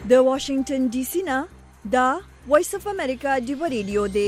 د واشنگټن ډي سي نه دا وایس اف امریکا دی ریډیو دی.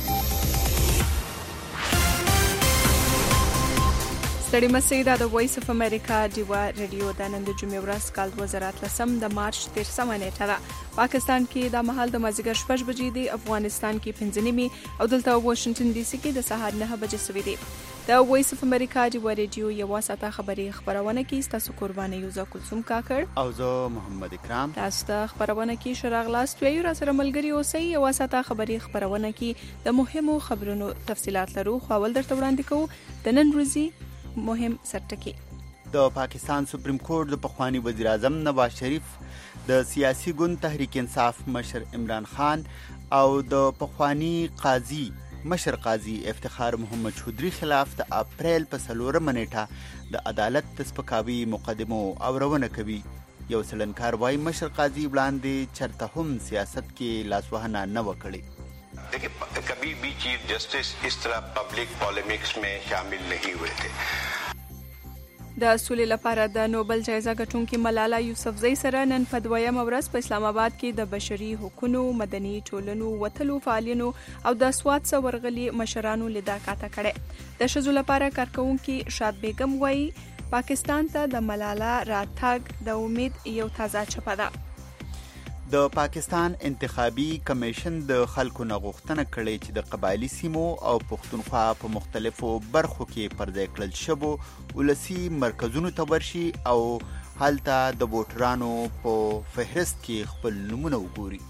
ستړي مسئ دا د وایس اف امریکا ډیوا ریډیو د نن د جمعې ورځ کال 2013 د مارچ 13 نیټه ده. پاکستان کې د مهال د مازیګر 6 بجې دی، افغانستان کې 5 نیمې او دلته واشنگټن ډي سي کې د سهار 9 بجې سوي دي. د وایس اف امریکا ډیوا ریډیو یو ساعته خبري خبرونه کې تاسو قرباني یوزا کلثوم کاکړ او زه محمد اکرام تاسو ته خبرونه کې شراغلاست ویو را سره ملګری اوسئ. یو ساعته خبري خبرونه کې د مهمو خبرونو تفصيلات لرو، خو اول درته وړاندې کوو د نن ورځې مهم سرټکی. د پاکستان سپریم کورټ د پخوانی وزیر اعظم نواز شریف د سیاسي ګوند تحریک انصاف مشر عمران خان او د پخوانی مشر قاضي افتخار محمد چودري خلاف د اپریل په 4 نیټه د عدالت د سپکاوي مقدمو اورونه کوي. یو سلنکار وايي مشر قاضي وړاندې چرته هم سیاست کې لاسوهنه نه وکړي. देखिए कभी भी चीफ जस्टिस इस तरह पब्लिक पॉलिमिक्स में शामिल नहीं हुए थे. د سولې لپاره د نوبل جایزه ګټونکې ملاله یوسفزۍ سره نن په 2 ورځ په اسلام آباد کې د بشري حقوقو، مدني ټولنو، وتلو فعالینو او د سواد ورغلي مشرانو لیدا کاته کړي. د ښځو لپاره کارکونکي شاد بیگم وایي پاکستان ته د ملاله راتګ د امید یو تازه چپه ده. د پاکستان انتخابي کمیشن د خلکو نه غوښتنه کړې چې د قبایلی سیمو او پښتونخوا په مختلفو برخو کې پرځای کړل شوو ولسی مرکزونو ته ورشي او هلته د ووټرانو په فهرست کې خپل نمونه وګوري.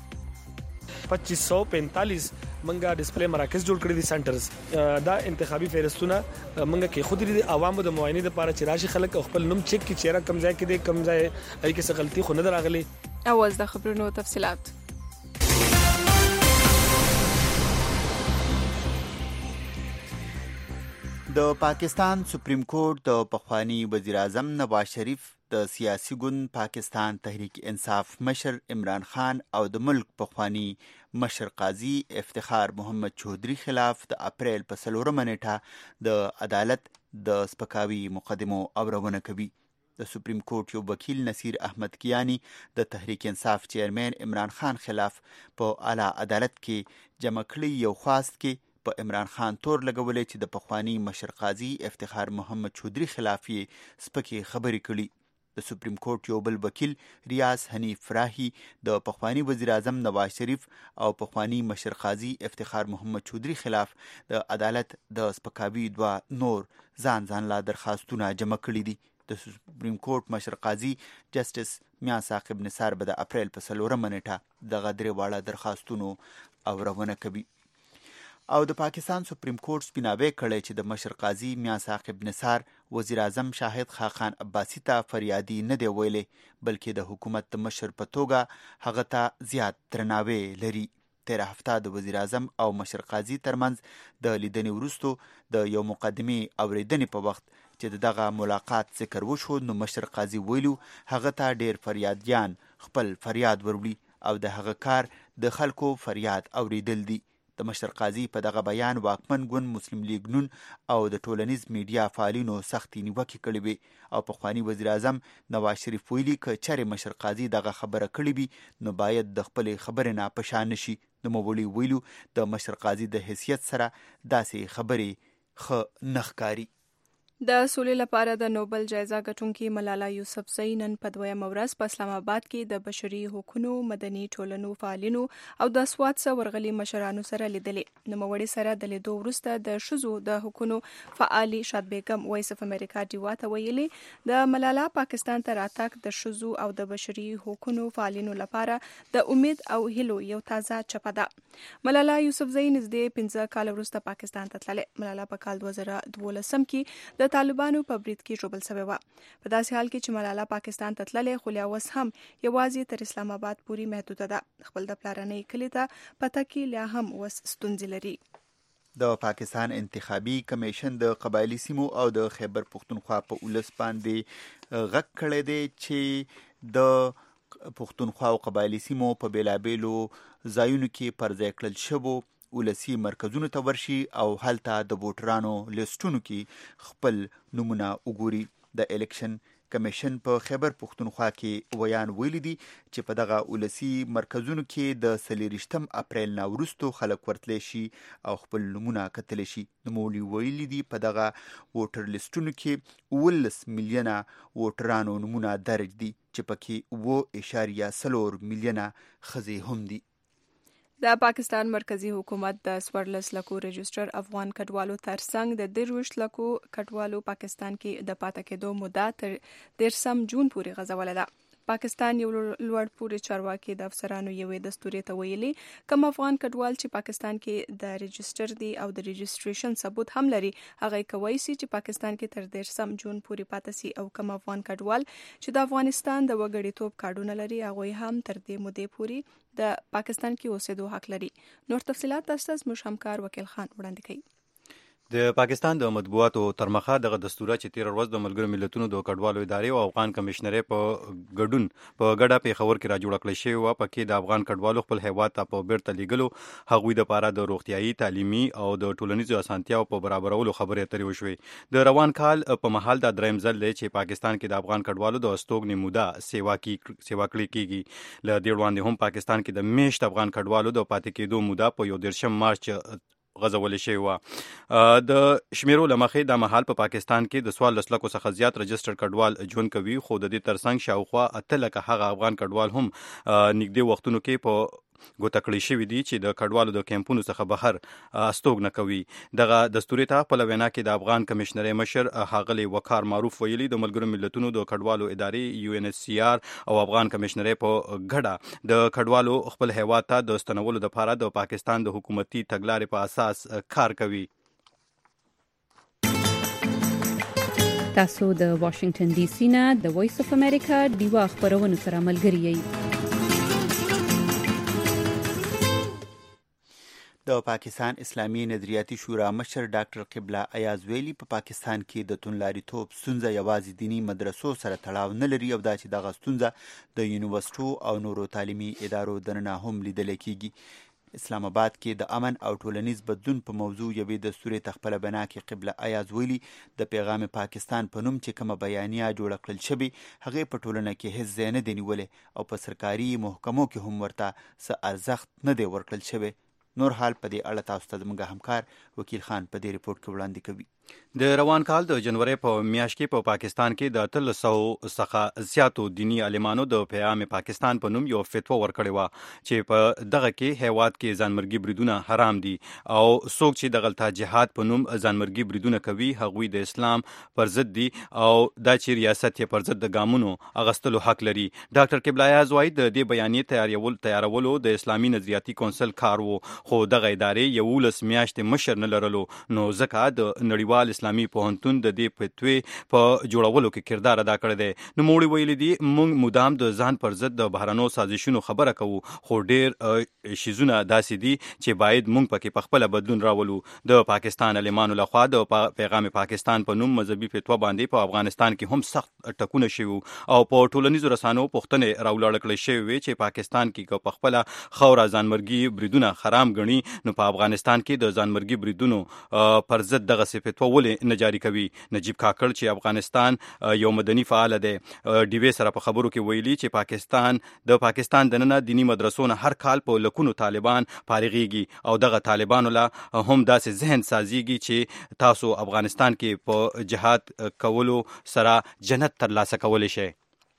2545 منګه ډسپلی مراکز جوړ کړی دي سنټرز. دا انتخابي فهرستونه منګه کې خود لري عوامو د معاینې لپاره چې راشي خلک خپل نوم چک کی چیرې کم ځای کې دي کم ځای ای کې څه غلطي خو نه دراغلي. اواز د خبرونو تفصيلات. د پاکستان سپریم کورټ د پخوانی وزیر اعظم نواز شریف د سیاسي ګوند پاکستان تحریک انصاف مشر عمران خان او د ملک پخوانی مشر قاضي افتخار محمد چودري خلاف د اپریل په 4 نیټه د عدالت د سپکاوي مقدمو اورونه کوي. د سپریم کورټ یو وکیل نصیر احمد کیانی د تحریک انصاف چیرمن عمران خان خلاف په اعلی عدالت کې جمع کړی یو خواست کې په عمران خان تور لګولې چې د پخوانی مشر قاضي افتخار محمد چودري خلاف یې سپکې خبرې کړي. د سپریم کورټ یو بل وکیل ریاض حنیف راهی د پخوانی وزیر اعظم نواز شریف او پخوانی مشر قاضي افتخار محمد چودري خلاف د عدالت د سپکاوي 2 نور ځان لا درخواستونه جمع کړي دي. د سپریم کورټ مشر قاضي جسټس میاں ثاقب نثار به د اپریل په 4 نیټه د غدري واړه درخواستونو اورونه کوي. او د پاکستان سپریم کورټ سپیناوي کړی چې د مشر قاضي میاں ثاقب نثار وزیر اعظم شاهد خاقان عباسی ته فریادي نه دی ویلي، بلکې د حکومت د مشر په توګه هغه ته زیات درناوی لري. 13 هفته د وزیر اعظم او مشر قاضي ترمنځ د لیدنې وروسته د یو مقدمي اوریدنې په وخت چې دغه ملاقات ذکر وشو نو مشر قاضي ویلو هغه ته ډیر فریادیان خپل فریاد وروړي او د هغه کار د خلکو فریاد اوریدل دي. د مشر قاضي په دغه بیان واکمن ګوند مسلم لیگ نون او د ټولنیز میډیا فعالینو سختي نیوکې کړې وي او پخوانی وزیر اعظم نواز شریف ویلي ک چېرې مشر قاضي دغه خبره کړې وي نو باید د خپل خبرې نه پشان نشي. نو موړي ویلو د مشر قاضي د حیثیت سره داسې خبرې نخکاری. د سولې لپاره د نوبل جایزه ګټونکې ملاله یوسفزۍ نن په 2 ورځ په اسلام آباد کې د بشري حقوقو، مدني ټولنو فعالینو او د سواد ورغلي مشرانو سره لیدلې. نوموړي سره د لیدو وروسته د ښځو د حقوقو فعالي شاد بیگم وایس اف امریکا ډیوا ته ویلي د ملاله پاکستان ته راتګ د ښځو او د بشري حقوقو فعالینو لپاره د امید او هیلو یو تازه چپه ده. ملاله یوسفزۍ نږدې 15 کال وروسته پاکستان ته تللې. ملاله په کال 2012 کې د طالبانو په برید کې ژوبل شوې وه. په داسې حال کې چې ملاله پاکستان ته تللې خو لا اوس هم یوازې تر اسلام آباد پورې محدوده ده. خپل د پلارنۍ کلي ته پته کې لا هم اوس ستونزې لري. د پاکستان انتخابي کمیشن د قبایلی سیمو او د خیبر پښتونخوا په ولس باندې غږ کړی دی چې د پښتونخوا او قبایلی سیمو په بیلابیلو ځایونو کې پرځای کړل شوو ولسی مرکزونو ته ورشي او هلته د ووټرانو لیستونو کې خپل نمونه وګوري. د الیکشن کمیشن په خیبر پښتونخوا کې ویان ویلي دي چې په دغه ولسی مرکزونو کې د 23 اپریل نه وروسته خلک ورتلی شي او خپل نمونه کتلی شي. نوموړي ویلي دي په دغه ووټر لیسټونو کې 19 میلیونه ووټرانو نمونه درج دي چې پکې 7.4 میلیونه ښځې هم دي. د پاکستان مرکزی حکومت د 14 لکو رجسټر افغان کډوالو ترڅنګ د 23 لکو کډوالو پاکستان کې د پاتې کېدو موده تر 13 جون پورې غځولې ده. پاکستان یو لوړ پوړي چارواکي د افسرانو یوې دستوري ته ویلي کوم افغان کډوال چې پاکستان کې د رجسټر دي او د رجسټریشن ثبوت هم لري هغه کوي چې پاکستان کې تر 13 جون پورې پاتې سي او کوم افغان کډوال چې د افغانستان د وګړیتوب کارډونه لري هغه هم تر دې مودې پورې د پاکستان کې اوسېدو حق لري. نور تفصيلات تاسو زموږ همکار وکیل خان وړاندې کوي. د پاکستان د مطبوعاتو ترمخه دغه دستوره چې 13 ورځ د ملګرو ملتونو د کډوالو ادارې او افغان کمشنري په ګډون په ګډه پیښور کې را جوړ کړل شوی و. پکې د افغان کډوالو خپل هیواد ته په بیرته لیږلو هغوی د پاره د روغتيایي تعلیمي او د ټولنیزو اسانتیاو په برابرولو خبرې اترې وشوې. د روان کال په محل د دریم ځل دی چې پاکستان کې د افغان کډوالو د استوګنې موده سیوا کړې کیږي. ل دې وړاندې هم پاکستان کې د میشت افغان کډوالو د پاتې کېدو موده په 11 مارچ غزولې شوی و. د شمیرو لمخې د محل په پاکستان کې د 14 لکو څخه زیات رجسټر کډوال ژوند کوي خو د دې ترڅنګ شاوخوا 8 لکه هغه افغان کډوال هم نږدې وختونو کې په ګوته کړی شوی دي چې د کډوالو د کیمپونو څخه بهر استوګنه کوي. دغه دستوري ته په لوینا کې د افغان کمشنري مشر ښاغلی وقار معروف ویلي د ملګرو ملتونو د کډوالو ادارې UNHCR او افغان کمشنري په ګډه د کډوالو خپل هیواد ته د ستنولو لپاره د پاکستان د حکومتي تګلارې په اساس کار کوي. تاسو د واشنگټن ډي سي نه د وایس اف امریکا ډیوا خبرونه سره ملګری یئ. د پاکستان اسلامي نظریاتي شورا مشر ډاکټر قبله ایاز ویلي په پاکستان کې د توندلاریتوب ستونزه یوازې دینی مدرسو سره تړاو نه لري او دا چې دغه ستونزه د یونیورسيټو او نورو تعلیمي ادارو دننه هم لیدل کېږي. اسلام آباد کې د امن او ټولنیز بدلون په موضوع یوې دستوري تخپل بنا کې قبله ایاز ویلي د پیغام پاکستان په نوم چې کومه بیانیه جوړه کړل شوې هغه په ټولنه کې هیڅ ځای نه دی نیولې او په سرکاري محکمو کې هم ورته څه ارزښت نه دی ورکړل شوی. نور حال په دې اړه تاسو ته زموږ همکار وکیل خان په دې ریپورت کې وړاندې کوي. د روان کال د جنوري په میاشت کې په پاکستان کې د 300 څخه زیاتو دینی عالمانو د پیغام پاکستان په نوم یو فتوا ورکړی و چې په دغه کې هیواد کې ځانمرګي بریدونه حرام دي او څوک چې د غلطه جهاد په نوم ځانمرګي بریدونه کوي هغوی د اسلام پر ضد دي او دا چې ریاست یې پر ضد د ګامونو اغستلو حق لري. ډاکټر قبله ایاز وايي د دې بیانیې تیارولو د اسلامي نظریاتي کونسل کار وو خو دغه ادارې 11 میاشتې مشر نه لرلو نو ځکه د نړیوال اسلامي پوهنتون د دې فتوی په جوړولو کې کردار ادا کړی دی. نو موږ ویلي دي موږ مدام د ځان پر ضد د بهرنو سازشونو خبره کوو خو ډیر شیزونه داسې دي چې باید موږ پکې په خپل بدلون راولو. د پاکستان علمانو لخوا د پیغام پاکستان په نوم مذهبي فتوا باندې په افغانستان کې هم سخت ټکونه شوي او په ټولنیزو رسانو پوښتنې راولاړ کړل شوی چې پاکستان کې په خپل خوره ځانمرګي بریدونه حرام ګڼي نو په افغانستان کې د ځانمرګي بریدونو پر ضد دغه فتوا ولې نه جاری کوي. نجیب کاکړ چې افغانستان یو مدني فعال دی ډیوی سره په خبرو کې ویلي چې پاکستان دننه دینی مدرسو نه هر کال په لکونو طالبان فارغيږي او دغه طالبانو لا هم داسې ذهن سازيږي چې تاسو افغانستان کې په جهاد کولو سره جنت ترلاسه کولی شئ.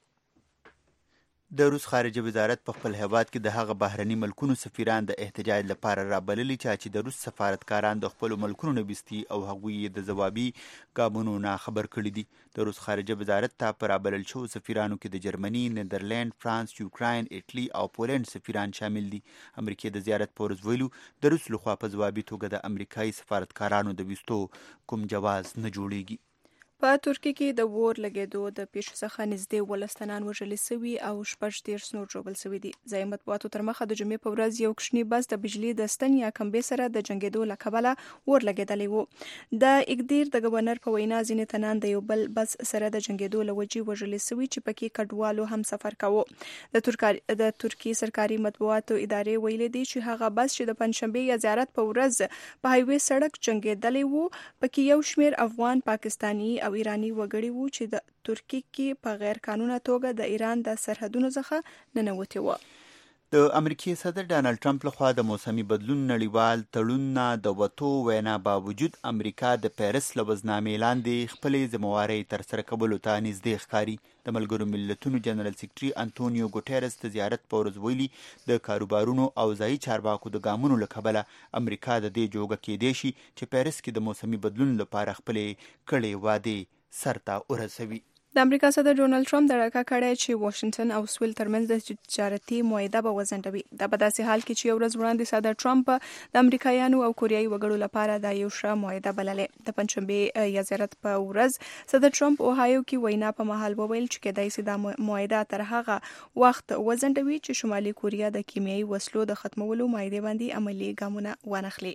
د روس خارجه وزارت په خپل هیواد کې د هغه بهرني ملکونو سفیران د احتجاج لپاره رابللي چې د روس سفارتکاران د خپل ملکونو نه بیستي او هغوی د ځوابي ګامونو نه خبر کړي دي. د روس خارجه وزارت ته په رابلل شو سفیرانو کې د جرمني، نیدرلند، فرانس، یوکراین، ایټلی او پولند سفیران شامل دي. امریکا د زیارت په ورځ ویلو د روس لخوا په ځوابي توګه د امریکایي سفارتکارانو د ویستو کوم جواز نه جوړیږي. په ترکیه کې د اور لګېدو د پیښو څخه نږدې 12 تنان وژل شوي او 14 نور ژوبل شوي دي. ځایي مطبوعاتو تر مخه د جمعې په ورځ یو کوچنی بس د بجلي د ستن یا کمبې سره د جنګېدو له کبله اور لګېدلی و. د اګدیر د گورنر په وینا ځینې تنان د یو بل بس سره د جنګېدو له وجې وژل شوي چې پکې کډوالو هم سفر کاوه. د ترکیې سرکاري مطبوعاتو ادارې ویلي دي چې هغه بس چې د پنځشنبې یا زیارت په ورځ په هایوي سړک جنګېدلی و پکې یو شمېر افغان، پاکستاني، او ایرانی وګړي وو چې د ترکیې کې په غیر قانوني توګه د ایران د سرحدونو څخه ننوتي وو. د امریکای صدر ډانلډ ټرمپ لخوا د موسمي بدلون نړیوال تړون نه د وتو وینا باوجود امریکا د پیرس له وزنامې لاندې خپلې ذمہوارۍ ترسره کولو ته نږدې ښکاري. د ملګرو ملتونو جنرال سیکرټري انټونیو ګوټیرس د زیارت په ورځ ویلي د کاروبارونو او ځایي چارواکو د ګامونو له کبله امریکا د دې جوګه کېدای شي چې پیرس کې د موسمي بدلون لپاره خپلې کړې وعدې سرته ورسوي. د امریکا صدر ډونالد ټرمپ د راکا کړی چې واشنگټن او سویل ترمنځ د تجارتي معاهده به وځنډوي. دا په داسې حال کې چې یو ورځ وړاندې صدر ټرمپ د امریکایانو او کوریایي وګړو لپاره دا یو ښه معاهده بللې. د پنځشنبه یا زیارت په ورځ صدر ټرمپ اوهایو کې وینا په مهال وویل چې کېدای شي دا معاهده تر هغه وخت وځنډوي چې شمالي کوریا د کیمیاوي وسلو د ختمولو معاهده باندې عملي ګامونه وانخلي.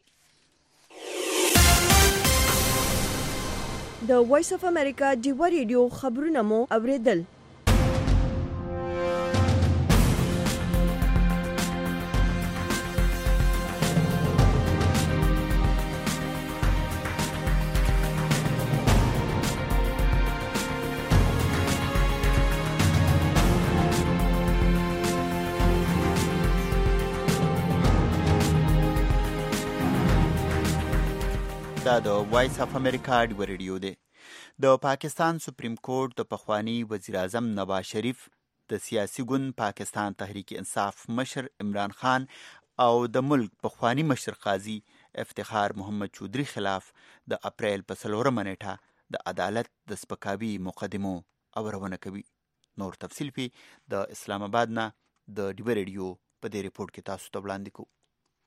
د وایس اف امریکا ډیوا ریډیو خبرونه مو اوریدل. دا د وایس اف امریکا ډیوا ریډیو دی. د پاکستان سپریم کورټ د پخوانی وزیر اعظم نواز شریف د سیاسي ګوند پاکستان تحریک انصاف مشر عمران خان او د ملک پخوانی مشر قاضي افتخار محمد چودھری خلاف د اپریل په 4 نیټه د عدالت د سپکاوي مقدمو اورونه کوي. نور تفصیل په د اسلام آباد نه د ډیوا ریډیو په دې ریپورت کې تاسو ته وړاندې کوو.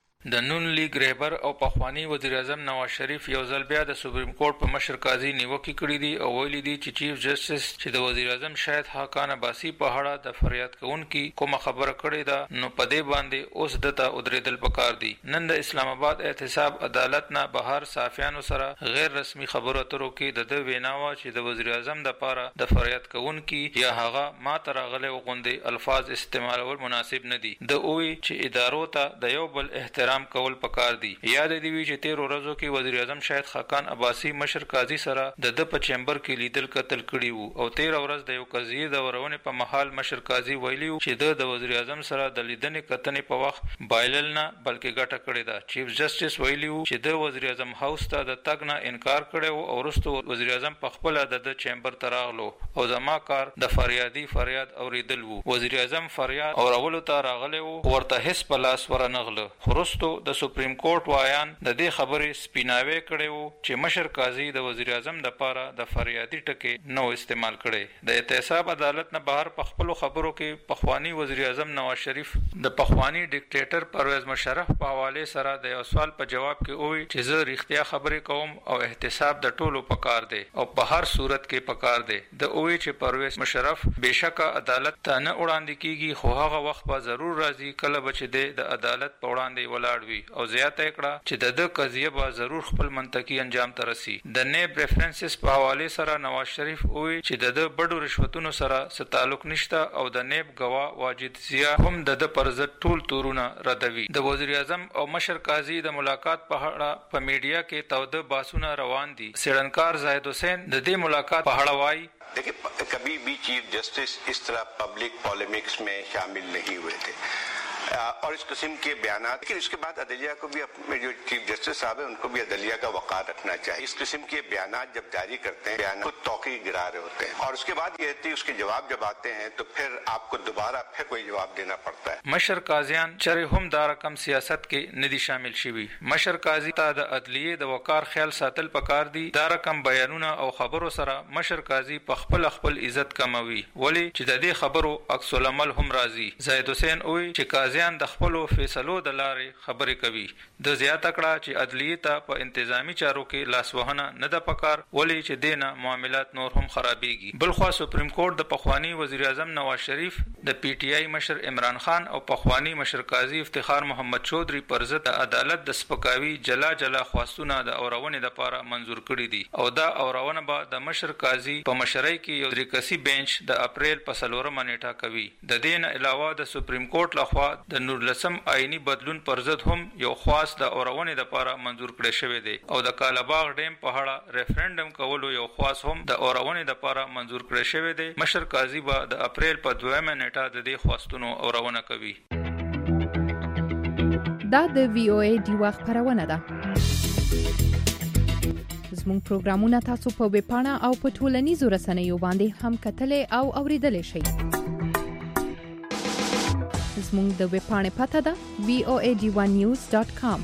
د نون لیگ رهبر او پخوانی وزیر اعظم نواز شریف یو ځل بیا د سپریم کورټ په مشر قاضي نیوکه کړې دي او ویلي دي چې چیف جسټس چې د وزیر اعظم شاهد حقان عباسی په اړه د فریاد کوونکي کومه خبره کړې ده نو په دې باندې اوس دته ودرېدل پکار دي. نن د اسلام آباد احتساب عدالت نه بهر صحافیانو سره غیر رسمي خبرو اترو کې د ویناوه چې د وزیر اعظم د پاره د فریاد کوونکي یا هغه ما ترغله غوندې الفاظ استعمالول مناسب نه دي. د اوی چې ادارو ته د یو بل احترام کول پکار دي. یاد دی وی چې 13 ورځو کې وزیر اعظم شاهد خاقان عباسی مشر قاضي سره د په چیمبر کې لیدل قتل کړي وو او 13 ورځ د یو قضیه د ورونه په محل مشر قاضي ویلی چې د وزیر اعظم سره د لیدنې کتنې په وخت بایلل نه بلکې ګټه کړې ده. چیف جسټس ویلی چې د وزیر اعظم هاوس ته د تګ نه انکار کړي او ورسته وزیر اعظم په خپل د چیمبر تراغلو او زما کار د فریاد اوریدل وو. وزیر اعظم فریاد اورولو ته راغلی وو ورته هیڅ په لاس ورنغله. خرستو د سپریم کورټ وایان د دې خبرې سپیناوي کړي وو چې مشر قاضي د وزیر اعظم د پاره د فریادي ټکي نو استعمال کړي. د احتساب عدالت نه بهر په خپل خبرو کې پخوانی وزیر اعظم نواز شریف د پخوانی ډیکټیټر پرویز مشرف په حواله سره د یو سوال په جواب کې وویل چې زه رښتیا خبرې کوم او احتساب د ټولو پکار دی او په هر صورت کې پکار دی. د اوی چې پرویز مشرف بشکه عدالت ته نه وړاندې کیږي خو هغه وخت به ضرور راځي کله به د عدالت په وړاندې ولاړ وي او زیاته کړه چې د قضیه به ضرور خپل منطقي انجام ته رسي. د نیب ریفرنسز په حواله سره نواز شریف وی چې د بډو رشوتونو سره څه تعلق نشته او د نیب گواه واجد زیا هم د پرزت ټول تورونه ردوي. د وزیر اعظم او مشر قاضي د ملاقات په اړه په میډیا کې توده باسونه روان دي. سیړنکار زاهد حسین د دې ملاقات په اړه وایي देखिए कभी भी चीफ जस्टिस इस तरह पब्लिक पॉलिमिक्स में शामिल नहीं हुए थे और इस किस्म के बयान, लेकिन इसके बाद अदलिया को भी अपने जो चीफ जस्टिस साहब है उनको भी अदलिया का वक़ार रखना चाहिए. इस किस्म के बयान जब जारी करते हैं बयान को तौक़ी गिरा रहे होते हैं और उसके बाद ये होती है उसके जवाब जब आते हैं तो फिर आपको दोबारा फिर कोई जवाब देना पड़ता है. मशर काजियान चरे हम दा रकम सियासत के निधि शामिल शिवी मशर काजी ता द अदलिये द वक़ार ख्याल सातल पकार दी दा रकम बयानों और खबरों सरा मशर काजी पखपल इज्जत कमवी वली چې د دې خبرو عکس العمل هم راځي. زاهد حسین وی چې قاضیان د خپل فیصلو د لارې خبرې کوي. د زیاته کړه چې عدلیه ته په انتظامی چارو کې لاسوهنه نه د پکار ولی چې دینه معاملات نور هم خرابېږي. بلخوا سپریم کورټ د پخوانی وزیر اعظم نواز شریف د پی ټی آی مشر عمران خان او پخوانی مشر قاضي افتخار محمد چودھری پر ضد عدالت د سپکاوي جلا خواستونه د اورونې لپاره منزور کړي دي او دا اورونه به د مشر قاضي په مشرۍ کې یو درکسي بنچ د اپریل په 4 نیټه کوي. د دین علاوه د سپریم کورټ لخوا د 19 آئینی بدلون پر ضد هم یو خاص د اورونې لپاره منظور کړی شوی دی او د کالاباغ ډیم په اړه ریفرندم کولو یو خاص هم د اورونې لپاره منظور کړی شوی دی. مشر قاضي به د اپریل په 2 نیټه د دې خواستونو اورونه کوي. دا د VOA ډیوا خبرونه ده. زموږ پروګرامونه تاسو په ویب پاڼه او په ټولنیزو رسنیو باندې هم کتلای او اوریدلای شئ. زموږ د ویب پاڼې پته ده voadiwanews.com.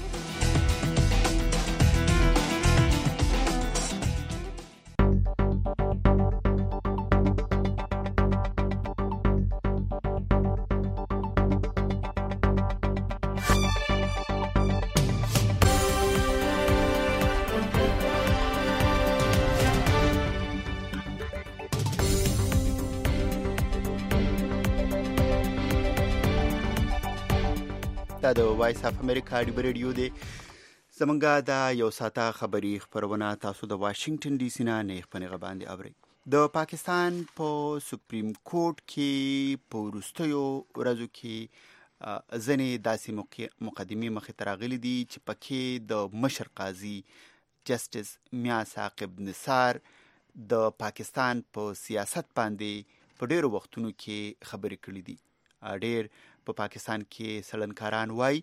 دا د وایس اف امریکا ډیو ریډیو دی. زمونږه دا یو ساته خبری خبرونه تاسو د واشنگټن ډي سي نه خبرونه باندې اورئ. د پاکستان په سپریم کورټ کې په وروستیو ورځو کې ځینې داسې مقدمې مخې ته راغلي دي چې پکې د مشر قاضي جسټس میا ثاقب نثار د پاکستان په سیاست باندې په ډیرو وختونو کې خبرې کړې دي. ډیر په پاکستان کې سړنکاران وای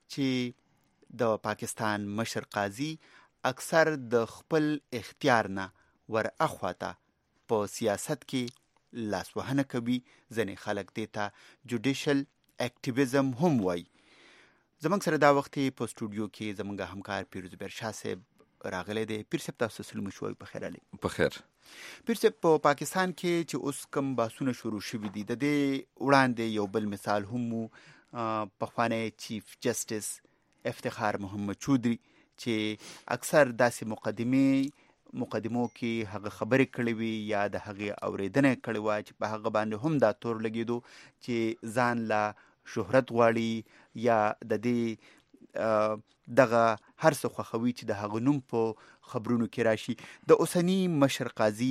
چې د پاکستان مشر قاضي اکثر د خپل اختیار نه ور اخواته په سیاست کې لاسوهنه کوي. ځینې خلک دیتا جوډیشل اکټیویزم هم وای. زمونږ سره دا وخت په سټوډیو کې زمونږ همکار پیروز برشاه صاحب راغلی دی. پیر صاحب تاسو سلام شوي په خیر علي. په خیر. پیر صاحب په پاکستان کې چې اوس کوم بحثونه شروع شوي دي د دې وړاندې یو بل مثال هم پخوانی چیف جسټس افتخار محمد چودري چې اکثر داسې مقدمو کې هغه خبرې کړې وي یا د هغې اورېدنه کړې وه چې په هغه باندې هم دا تور لګېدو چې ځان لا شهرت غواړي یا د دې دغه هر څه خوښوي چې د هغه نوم په خبرونو کې راشي. د اوسني مشر قاضي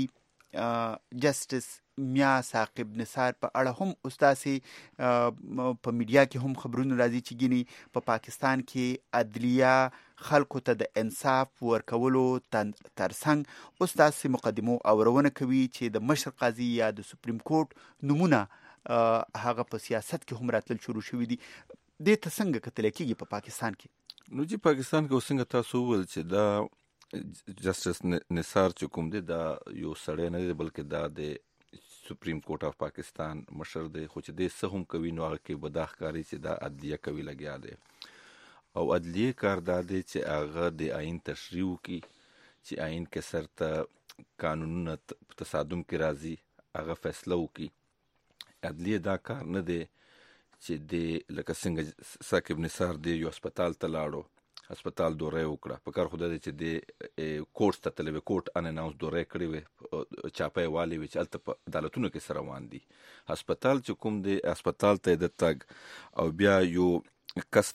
جسټس میا ثاقب نثار په اړه هم استاسې په میډیا کې هم خبرونه راځي چې ګینی په پاکستان کې عدلیه خلکو ته د انصاف ورکولو ترڅنګ استاسې مقدمو اورونه کوي چې د مشر قاضي یا د سپریم کورټ نمونه هغه په سیاست کې هم راتلل شروع شوي دي. دې ته څنګه کتل کېږي په پاکستان کې؟ نو چې پاکستان کې څنګه تاسو وویل چې دا جسټس نثار چې کوم دی دا یو سړی نه دی بلکې دا د سپریم کورټ اف پاکستان مشر دی، خو چې دې څه هم کوي نو هغه کې به دا ښکاري چې دا عدلیه کوي لګیا دی او عدلیه کار دا دی چې هغه د آئین تشریح وکړي چې آئین کې سرته قانونونه په تصادم کې راځي هغه فیصله وکړي. عدلیه دا کار نه دی چې د لکه څنګه ثاقب نثار دی یو هسپتال ته لاړو، هسپتال دوره یې وکړه، په کار خو دا دی چې د کورټ ته تللی وي، کورټ ان اناونس دوره یې کړې وي، چاپه یې والې وي چې هلته په عدالتونو کې سره روان دي. هسپتال چې کوم دی هسپتال ته د تګ او بیا یو کس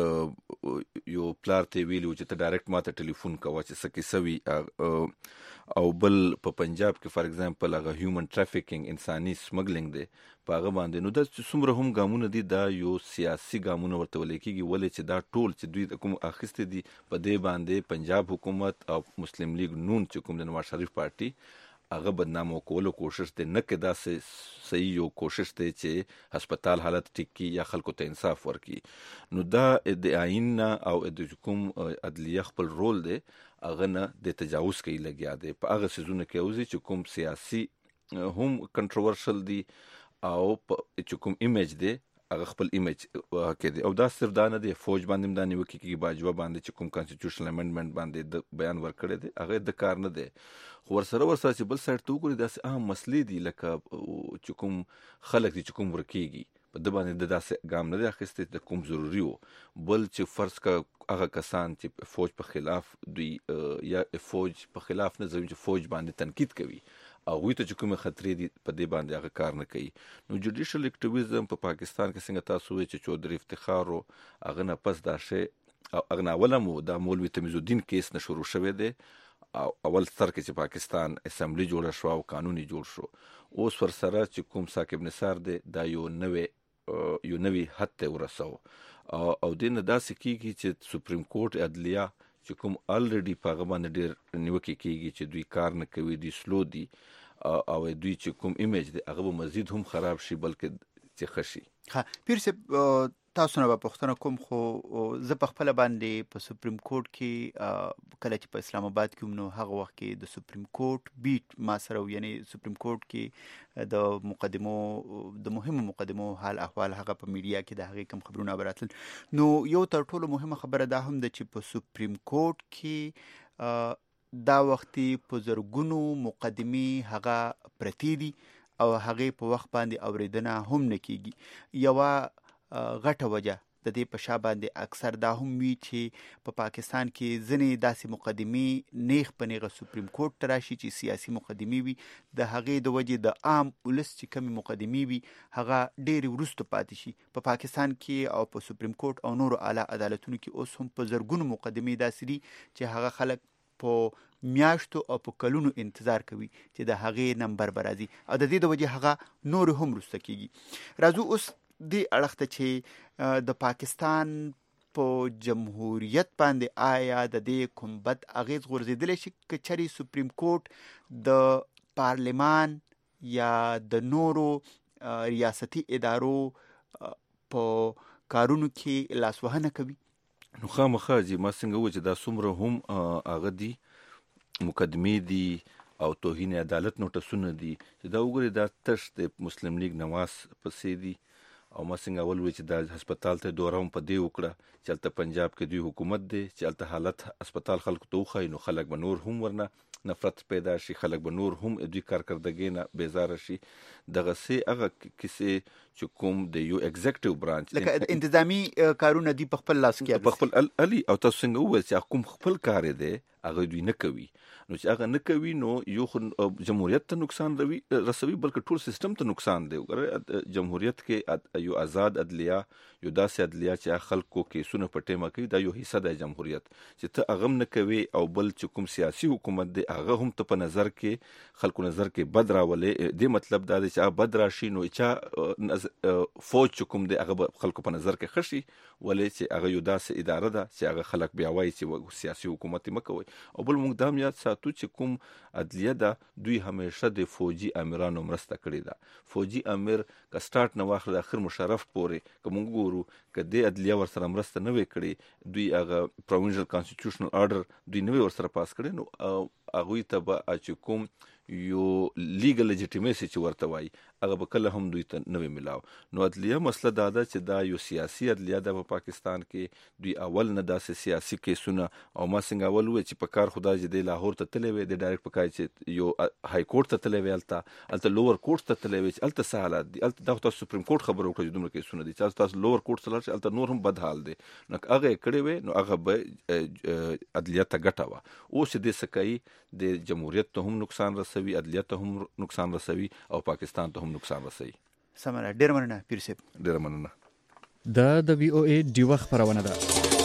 ته یو پلار ته ویلي چې ته ډایرکټ ما ته ټلیفون کوه چې څه کیسه وي، او بل په پنجاب کې فار ایگزامپل هغه هیومن ټرافیکینګ انساني سمګلینګ دی په هغه باندې. نو دا څومره هم ګامونه دي دا یو سیاسي ګامونه ورته ویل کېږي، ولې چې دا ټول چې دوی کوم اخیستې دي په دې باندې پنجاب حکومت او مسلم لیگ نون چې کوم د نواز شریف پارټي هغه بدنامو کولو کوشش دی، نه کې دا صحیح یو کوشش دی چې هسپتال حالت ټیک کی یا خلکو ته انصاف ورکي. نو دا د آئین او د کوم عدلیه خپل رول دی هغه نه د تجاوز کوي لګیا دی په هغه سیزونه کې اوزي چې کوم سیاسي هم کنټروورشل دی او چې کوم ایمیج دی هغه خپل ایمیج کې دی. او دا صرف دا نه دی فوج باندې دا نیوکې کېږي باجوه باندې چې کوم کانسټیټیوشنل امندمنت باندې د بیان ورکړی دی هغه د کار نه دی، خو ورسره چې بل سایډ ته وګوري داسې اهم مسلې دي لکه چې کوم خلک دي چې کوم ورکېږي په د باندې د داسې ګام نه دی اخیستی د کوم ضروري و. بل چې فرض کا هغه کسان چې فوج په خلاف دوی یا فوج په خلاف نه ځوي چې فوج باندې تنقید کوي هغوی ته چې کومې خطرې دي په دې باندې هغه کار نه کوي. نو جوډیشل اکټیویزم په پاکستان کې څنګه تاسو وایي چې چودري افتخار و هغه نه پس دا شی هغه نه اوله مو دا مولوي تمیز الدین کیس نه شروع شوی دی او اول سر کې چې پاکستان اسمبلی جوړه شو او قانوني جوړ شو، اوس ورسره چې کوم ثاقب نثار دی دا یو نوې یو نوی حد ته ورسو او دین داسې کیږي چې سپریم کورټ عدلیه چې کوم الریډي په هغه باندې ډېر نیوکې کیږي چې دوی کار نه کوي، دوی سلو دي او دوی چې کوم ایمیج دی هغه به مزید هم خراب شي بلکې چې خشي. ها پیر صاحب تاسو نه پوښتنه کوم خو زه په خپل باندې په سپریم کورټ کې کله چې په اسلام آباد کې نو هغه وخت کې د سپریم کورټ بیٹ ما سره یعنی سپریم کورټ کې د مقدمو د مهمو مقدمو حال احوال هغه په میډیا کې د هغه کوم خبرونه براتل. نو یو تر ټولو مهمه خبره دا هم ده چې په سپریم کورټ کې دا وختي په زرګونو مقدمي هغه پرتی دي او هغه په وخت باندې اوریدنه هم نه کیږي. یو غټه وجه د دې په شا باندې اکثر دا هم وی چې په پاکستان کې ځنې داسې مقدمي نیغ په نیغه سپریم کورټ ته راشي چې سیاسي مقدمي وي، د هغې د وجې د عام ولس چې کمی مقدمي وي هغه ډېرې وروسته پاتې شي. په پاکستان کې او په سپریم کورټ او نورو اعلی عدالتونو کې اوس هم په زرګونو مقدمي داسې دي چې هغه خلک په میاشتو او په کلونو انتظار کوي چې د هغې نمبر به راځي او د دې د وجې هغه نور هم وروسته کیږي. راځو اوس دې اړخ ته چې د پاکستان په جمهوریت باندې آیا د دې کوم بد اغیز غورځېدلی شي که چېرې سپریم کورټ د پارلمان یا د نورو ریاستي ادارو په کارونو کې لاسوهنه کوي؟ نو خامخا چې ما څنګه وویل چې دا څومره هم هغه دي مقدمې دي او توهین عدالت نوټسونه دي چې دا وګورئ دا تش د مسلم لیگ نواز پسې دي او ما څنګه اول وی چې دا هسپتال ته دوره هم په دې وکړه چې هلته پنجاب کې دوی حکومت دی چې هلته حالت هسپتال خلکو ته وښایي نو خلک به نور هم ورنه نفرت پیدا شي، خلک به نور هم دوی کارکردګۍ نه بیزاره شي. دغسې هغه کیسې چې کوم د یو ایگزیکټیو برانچ لکه انتظامی کارونه دی په خپل لاس کې په خپل علي او تاسو څنګه وویل چې کوم خپل کار دی هغه دوی نه کوي. نو چې هغه نه کوي نو یو جمهوریت ته نقصان رسوي بلکې ټول سیستم ته نقصان دی. جمهوریت کې یو آزاد عدلیه، یو داسې عدلیه چې خلکو کیسونه په ټیمه کوي، دا یو حصہ دی جمهوریت چې ته هغه نه کوي او بل چې کوم سیاسي حکومت دی هغه هم ته په نظر کې خلکو نظر کې بد راولې. دې مطلب دا دی چې هغه بد راشي نو چې فوج چې کوم دی هغه خلکو په نظر کې خشي ولې چې هغه یو داسې اداره ده چې هغه خلک بیا وایي چې سیاسي حکومت مه کوئ. او بل موږ دا هم یاد ساتو چې کوم عدلیه ده دوی همیشه د فوجي امیرانو مرسته کړې ده. فوجي امیر که سټارټ نه واخله د اخر مشرف پورې که موږ ګورو که دې عدلیه ورسره مرسته نه وی کړې دوی هغه پروینشل کانسټیټیوشنل آرډر دوی نه وی ورسره پاس کړی نو هغوی ته به چې کوم یو لیګل لیجیټیمیسي چې ورته وایي هغه به کله هم دوی ته نه وي ملاو. نو عدلیه مسله دا ده چې دا یو سیاسي عدلیه ده په پاکستان کې. دوی اول نه داسې سیاسي کیسونه او ما څنګه اول وویل چې په کار خدا چې دی لاهور ته تللی وی دی ډایرکټ په کار چې یو های کورټ ته تللی وی هلته لوور کورټ ته تللی وی چې هلته څه حالات دي. هلته دا خو تاسو سپریم کورټ خبره وکړه چې دومره کیسونه دي چې تاسو لوور کورټ ته لاړ شئ هلته نور هم بد حال دی. نو که هغه یې کړی وی نو هغه به عدلیه ته ګټه وه. اوس چې دې څه کوي د جمهوریت ته هم نقصان رسوي، عدلیه ته هم نقصان رسوي او پاکستان ته هم نقصان رسوي. سمره ډېر مننه پیر صاحب. ډېر مننه. د وی او ای ډیوه خبرونه ده.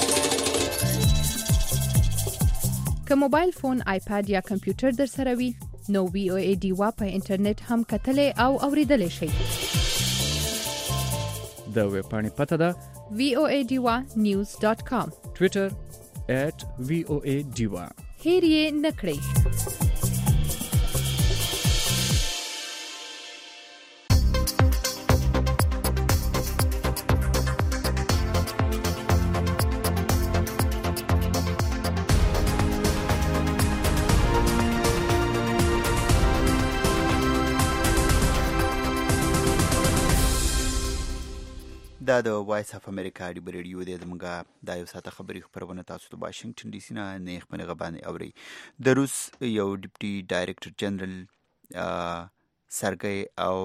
که موبایل فون، آیپاد یا کمپیوټر در سره وي نو وی او ای ډیوه په انټرنیټ هم کتلې او اوریدلې شئ. د ویب پاڼې پته ده voadewa.news.com. ټویټر @voadewa. هیر یې نه کړئ. دا د وایس اف امریکا دی ریډیو د زمونږه د یو ساعته خبري خبرونه تاسو ته واشنگټن ډي سي نه نیغ په نیغه باندې اوري. د روس یو ډیپټي ډایریکټر جنرال سرګي او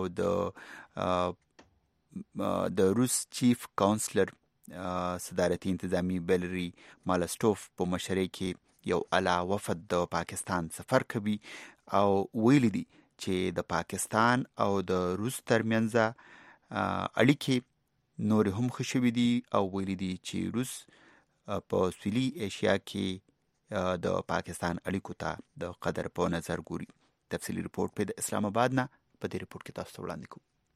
د روس چیف کاونسلر صدارتي انتظامی بیلری مالستوف په مشرۍ کې یو اعلی وفد د پاکستان سفر کوي او ویلي دي چې د پاکستان او د روس ترمنځ اړیکې نور هم خوشوي دي او ویلي دي چې روس په سویلي ایشیا کې د پاکستان اړیکو ته د قدر په نظر ګوري. تفصیلی رپورټ په اسلام آباد نه په دې رپورټ کې تاسو ته وړاندې کوو.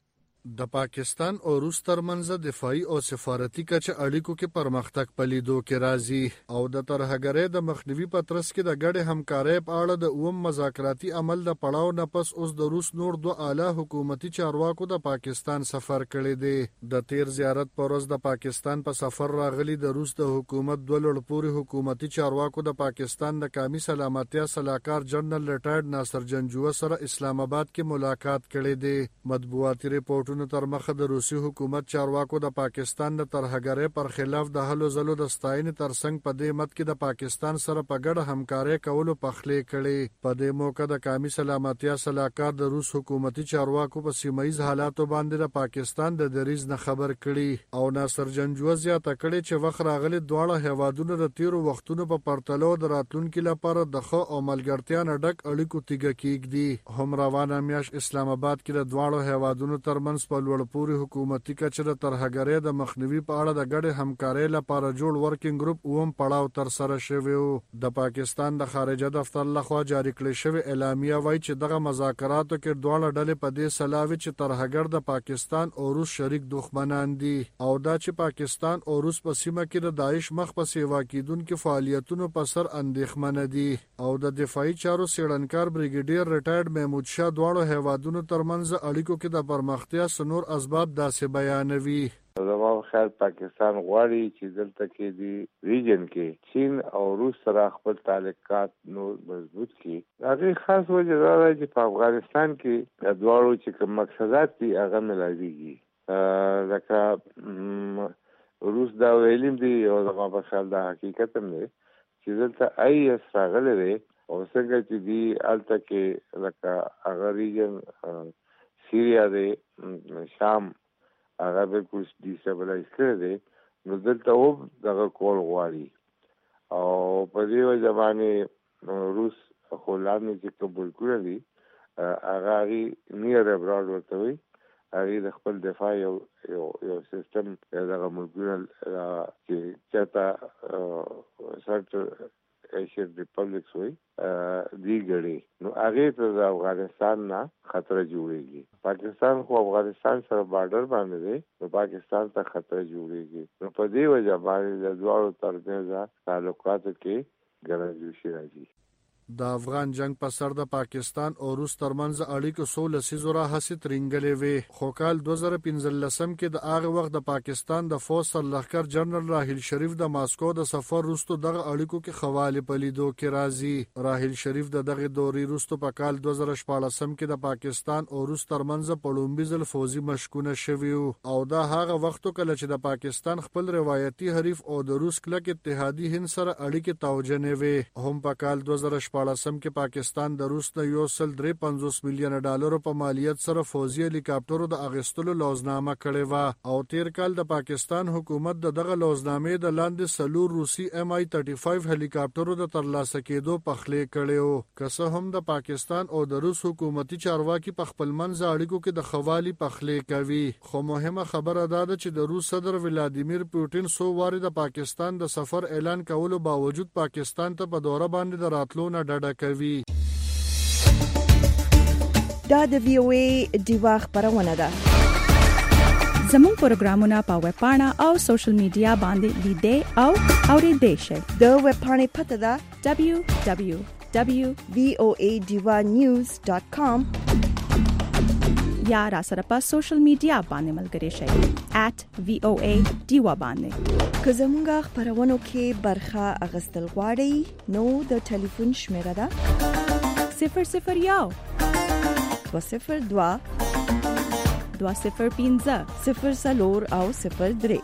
د پاکستان او روس ترمنځ دفاعي او سفارتي کچه اړیکو کې پرمختګ پلیدو کې راځي او د ترهګرۍ د مخنیوي په ترڅ کې د ګډې همکارۍ په اړه د اوم مذاکراتي عمل د پړاو نه پس اوس د روس نور دوه اعلی حکومتي چارواکو د پاکستان سفر کړی دی د تیر زیارت پر ورځ د پاکستان په سفر راغلي د روس د حکومت دوه لوړپوړي حکومتي چارواکو د پاکستان د قومي سلامتیا صلاحکار جنرال ریټایرډ ناصر جنجوه سره اسلام آباد کې ملاقات کړی دی مطبوعاتي ریپورټ تر مخه د روسي حکومت چارواکو د پاکستان د ترهګرۍ پر خلاف د هلو ځلو د ستاینې ترڅنګ په دې مت کې د پاکستان سره په ګډه همکارۍ کولو پخلې کړي په دې موقع د قومي سلامتیا صلاحکار د روس حکومتي چارواکو په سیمایي حالاتو باندې د پاکستان د دریځ نه خبر کړي او ناصر جنجوه زیاته کړي چې وخت راغلي دواړه هیوادونو د تیرو وختونو په پرتلو د راتلونکو لپاره د ښه او ملګرتیا نه ډک اړیکو تیګه کېږدي هم روانه میاشت اسلام آباد کې د دواړو هیوادونو ترمنځ په لوړپوړي حکومتي کچه د ترهګرۍ د مخنیوي په اړه د ګډې همکارۍ لپاره جوړ ورکینګ ګروپ اوم پړاو تر سره شوی و د پاکستان د خارجه دفتر لخوا جاری کړی شوی اعلامیه وایي چې دغه مذاکراتو کې دواړه ډلې په دې سلاوي چې ترهګر د پاکستان او روس شریک دښمنان دي او دا چې پاکستان او روس په سیمه کې د داعش مخ په سیوا کېدونکو فعالیتونو په سر اندېښمنه دي او د دفاعي چارو څېړنکار بریګیډیر ریټایرډ محمود شاه دواړو هیوادونو ترمنځ اړیکو کې د پرمختیا نور اسباب داسې بیانوي زما خیال پاکستان غواړي چې دلته کې دی ریجن کې چین او روس سره خپل تعلقات نور مضبوط کړي هغه خاص وجه دا ده چې په افغانستان کې د دواړو چې کوم مقصدات دي هغه ملاويږي لکه روس دا ویلیم دي او زما په خیال دا حقیقت هم دی چې دلته ایس راغلی دی او څنګه چې دی الته کې لکه هغه ریجن سیریا دی شام هغه بالکل ډیسټابلایز کړی دی نو دلته هم دغه کول غواړي او په دې وجه باندې روس خو لاندې چې کوم ملکونه دي هغه نیر ابراډ ورته وایي هغه د خپل دفاع یو سیستم دغه ملکونه چې چاته سنټر ایشین ریپبلیکس وي دی ګړي نو هغه ته د افغانستان نه خطر جوړيږي پاکستان خو افغانستان سره بارډر باندې دی نو پاکستان ته خطر جوړيږي نو په دې وجه باندې د دواړو ترمنځ تعلقاتو کې ګرځېدل راځي د افغان جنگ په سر د پاکستان او روس ترمنځ اړیکو 16 سيزورا حسیت رنګلې وي خو کال 2015 کې د هغه وخت د پاکستان د فوج سرلښکر جنرال راحیل شریف د ماسکو د سفر وروسته دغه اړیکو کې خواله پلیدو کې راځي راحیل شریف دغه دوري وروسته په کال 2014 کې د پاکستان او روس ترمنځ په لومبي ځل فوزي مشکونه شوي او دا هغه وخت کله چې د پاکستان خپل روایتي حریف او د روس کلک اتحادی هند سره اړیکې توجنه وي هم په کال 2014 کې پاکستان د روس نه $350 میلیون په مالیت سره فوزي هلیکاپټرو د اغستلو لوزنامه کړې و او تیر کال د پاکستان حکومت دغه لوزنامې د لاندې سلور روسي MI-35 هلیکاپټرو د ترلاسه کېدو پخلې کړي که څه هم د پاکستان او د روس حکومتي چارواکي په خپل منځ اړیکو کې د خوالي پخلې کوي خو مهمه خبره ده چې د روس صدر ولادیمیر پوتین سو واري د پاکستان د سفر اعلان کولو باوجود پاکستان ته په دوره باندې د راتلو نه ډډه کوي دا د VOA دیوا خبرونه ده زموږ پروګرامونه په ویب پاڼه او سوشل میډیا باندې لیدئ او اوریدئ شئ د ویب پاڼې پته ده www.voanews.com یا را سره په سوشل میډیا باندې ملګري شئ @VOA دیوا باندې که زموږ خبرونو کې برخه اغستل غواړئ نو د ټلیفون شمیره ده 001 202 205 04 او 03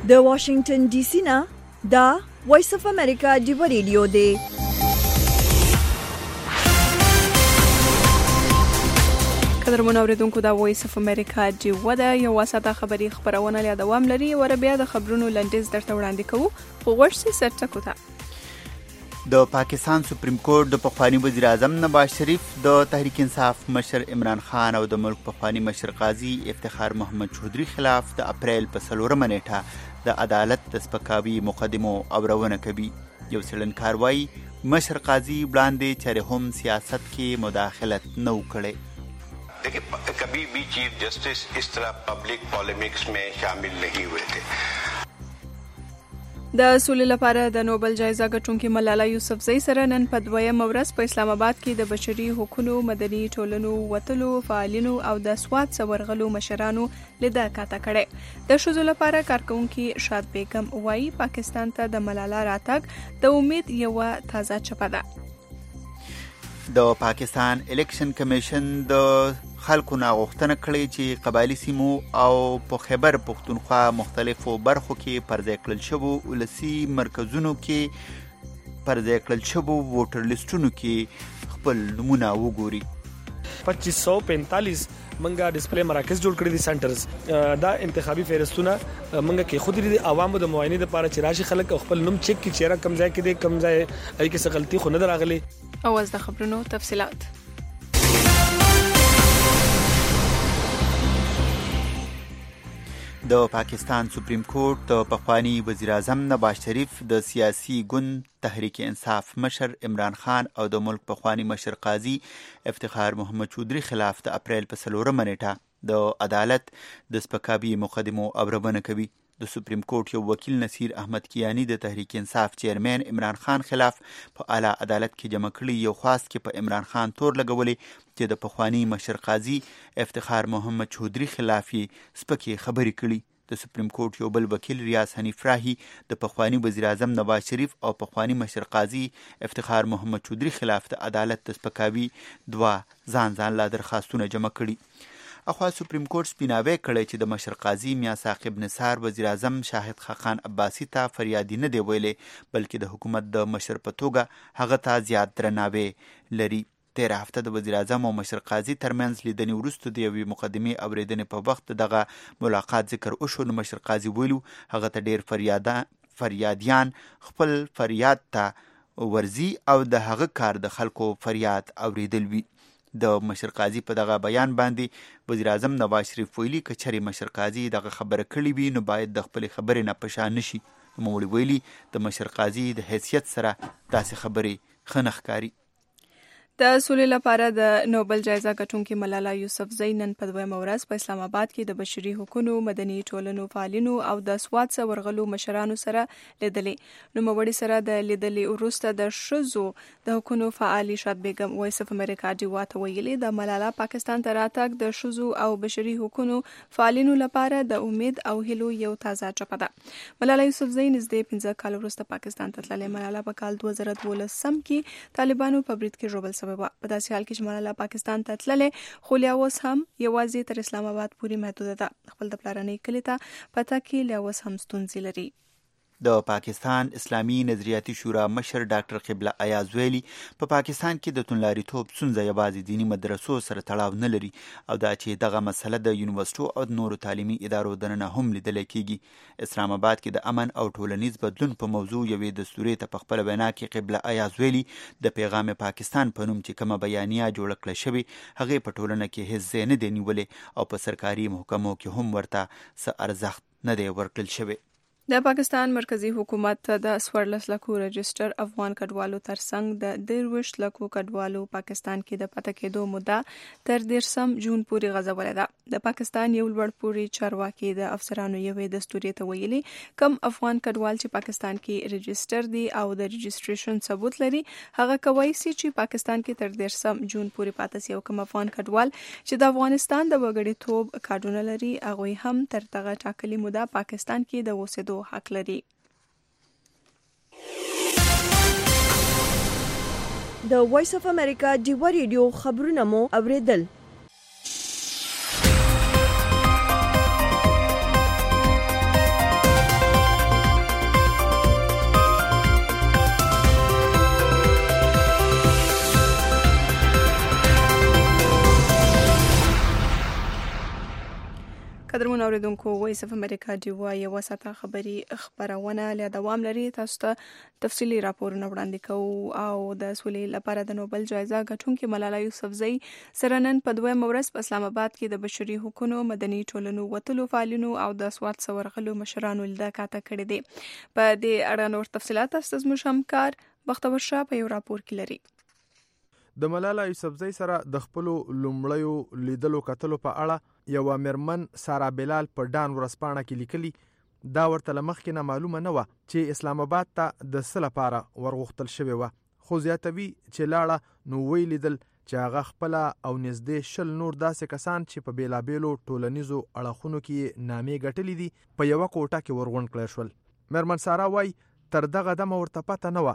د واشنگټن ډي سي نه دا وایس اف امریکا ډیو ریډیو دی. قدرمن اوریدونکو دا وایس اف امریکا ډیو ده، یو واسطه خبری خبرونه له دوام لري. ور بیا د خبرونو لنډیز درته وړاندې کوو. خو ورسې سرټکو ته د پاکستان سپریم کورټ د پخوانی وزیر اعظم نواز شریف د تحریک انصاف مشر عمران خان او د ملک پخوانی مشر قاضي افتخار محمد چودھری خلاف د اپریل په 4 نیټه د عدالت د سپکاوي مقدمو اورونه کوي. یو څېړنکار وایي مشر قاضي وړاندې چېرې هم سیاست کې مداخلت نه کړي. देखिए कभी भी चीफ जस्टिस इस तरह पब्लिक पॉलिमिक्स में शामिल नहीं हुए थे. د سولې لپاره د نوبل جایزه ګټونکې ملاله یوسفزۍ سره نن په 2 ورځ په اسلام آباد کې د بشري حقوقو مدني ټولنو وتلو فعالینو او د سواد ورغلو مشرانو لیده کاته کړي. د ښځو لپاره کارکونکي شاد بیگم وایي پاکستان ته د ملاله راتګ د امید یو تازه چپه ده. د پاکستان الیکشن کمیشن د خلکو نه غوښتنه کړې چې قبایلی سیمو او په خیبر پختونخوا مختلفو برخو کې پرځای کړل شوو ولسی مرکزونو کې پرځای کړل شوو ووټر لیسټونو کې خپل نمونه وګوري. 2545 منګه ډسپلی مراکز جوړ کړی دي سنټرز. دا انتخابي فهرستونه منګه کې خود لري عوامو د معاینې لپاره چې راشي خلک خپل نوم چک کی چیرې کم ځای کې دي کم ځای اې کې څه غلطي خو نه دراغلي. اواز د خبرونو تفصيلات. د پاکستان سپریم کورټ د پخوانی وزیر اعظم نواز شریف د سیاسي ګوند تحریک انصاف مشر عمران خان او د ملک پخوانی مشر قاضي افتخار محمد چودھری خلاف د اپریل په 4 نیټه د عدالت د سپکاوي مقدمو اورونه کوي. د سپریم کورټ یو وکیل نصیر احمد کیانی د تحریک انصاف چیرمن عمران خان خلاف په اعلی عدالت کې جمع کړي یو خاص کې په عمران خان تور لګولې چې د پخوانی مشر قاضي افتخار محمد چودھری خلاف سپکې خبرې کړي. د سپریم کورټ یو بل وکیل ریاض حنیف راهی د پخوانی وزیر اعظم نواز شریف او پخوانی مشر قاضي افتخار محمد چودھری خلاف د عدالت د سپکاوي 2 ځان لا درخواستونه جمع کړي. اخوا سپریم کورټ سپیناوی کړی چې د مشر قاضي میا ثاقب نثار وزیر اعظم شاهد خاقان عباسی ته فریادي نه دی ویلي بلکې د حکومت د مشر په توګه هغه ته زیات درناوی لري. 13 هفته د وزیر اعظم او مشر قاضي ترمنځ لیدنې وروسته د یوې مقدمې اورېدنې په وخت دغه ملاقات ذکر وشو. نو مشر قاضي ویلو هغه ته ډېر فریادیان خپل فریاد ته ورزي او د هغه کار د خلکو فریاد اوریدل وي. د مشر قاضي په دغه بیان باندې وزیر اعظم نواز شریف ویلي که چېرې مشر قاضي دغه خبره کړې وي نو باید د خپلې خبرې نه په شا نشي. نوموړي ویلي د مشر قاضي د حیثیت سره داسې خبرې ښه نه ښکاري. د سولې لپاره د نوبل جایزه ګټونکې ملاله یوسفزۍ نن په 2 ورځ په اسلام آباد کې د بشري حقوقو مدني ټولنو فعالینو او د سواد ورغلو مشرانو سره لیدلې. نوموړي سره د لیدلې وروسته د ښځو د حقوقو فعالي شاد بیگم وایس اف امریکا ډیو ته ویلي د ملاله پاکستان ته راتګ د ښځو او بشري حقوقو فعالینو لپاره د امید او هیلو یو تازه چپه ده. ملاله یوسفزۍ نږدې 15 کال وروسته پاکستان ته تللې. ملاله په کال 2012 کې طالبانو په برید کې ژوبل په داسې حال کې چې ملاله پاکستان ته تللې خو لا اوس هم یوازې تر اسلام آباد پورې محدوده ده. خپل د پلارنۍ کلي ته پته کې لا اوس هم ستونزې لري. د پاکستان اسلامي نظریاتي شورا مشر ډاکټر قبله ایاز ویلي په پاکستان کې د توندلاریتوب ستونزه یوازې دینی مدرسو سره تړاو نه لري او دا چې دغه مسله د یونیورسيټو او نورو تعلیمي ادارو دننه هم لیدل کېږي. اسلام آباد کې د امن او ټولنیز بدلون په موضوع یوې دستوري ته په خپل وینا کې قبله ایاز ویلي د پیغام پاکستان په نوم چې کومه بیانیه جوړه کړل شوې هغه په ټولنه کې هیڅ ځای نه دی نیولې او په سرکاري محکمو کې هم ورته څه ارزښت نه دی ورکړل شوی. د پاکستان مرکزی حکومت د 14 لکو رجستر افغان کډوالو ترڅنګ د 23 لکو کډوالو پاکستان کې د پته کېدو موده تر 13 جون پورې غځولې ده. د پاکستان یو لوړ پوړی چارواکي د افسرانو یوې دستوري ته ویلي کم افغان کډوال چې پاکستان کې رجستر دي او د رجستریشن ثبوت لري هغه کوي چې پاکستان کې تر 13 جون پورې پاتې سي او کم افغان کډوال چې د افغانستان د وګړیتوب کارډونه لري هغه هم تر دغه ټاکلي موده پاکستان کې د اوسېدو حق لري. د وایس اف امریکا ډیو ریډیو خبرونه مو اوریدل. اوریدونکو وایس اف امریکا ډیوا یو ساته خبري خبرونه له دوام لري. تاسو ته تفصیلی راپورونه وړاندې کوو او د سولې لپاره د نوبل جایزه ګټونکې ملاله یوسفزۍ سره نن په دویم ورځ په اسلام آباد کې د بشري حقوقو مدني ټولنو وتلو فعالینو او د اصوات ورغلو مشرانو لیدل کاته کړی دي. په دې اړه نور تفصيلات تاسو زموږ همکار بختور شاه په یو راپور کې لري. د ملاله یوسفزۍ سره د خپل لومړیو لیدلو کتلو په اړه یو مرمن سارا بلال په ډان ورسپانه کې لیکلي دا ورته لمخکې نه معلومه نه و چې اسلام آباد ته د څه لپاره ورغوښتل شوی و، خو زیاتوي چې لاړه نو وی لیدل چې هغه خپل او نږدې 10 نور داسې کسان چې په بیلابیلو ټولنیزو اړخونو کې نامې ګټلې دي په یو کوټه کې ورغونډ کړل شول. مرمن سارا وای تر دغه دمه ورته پته نه و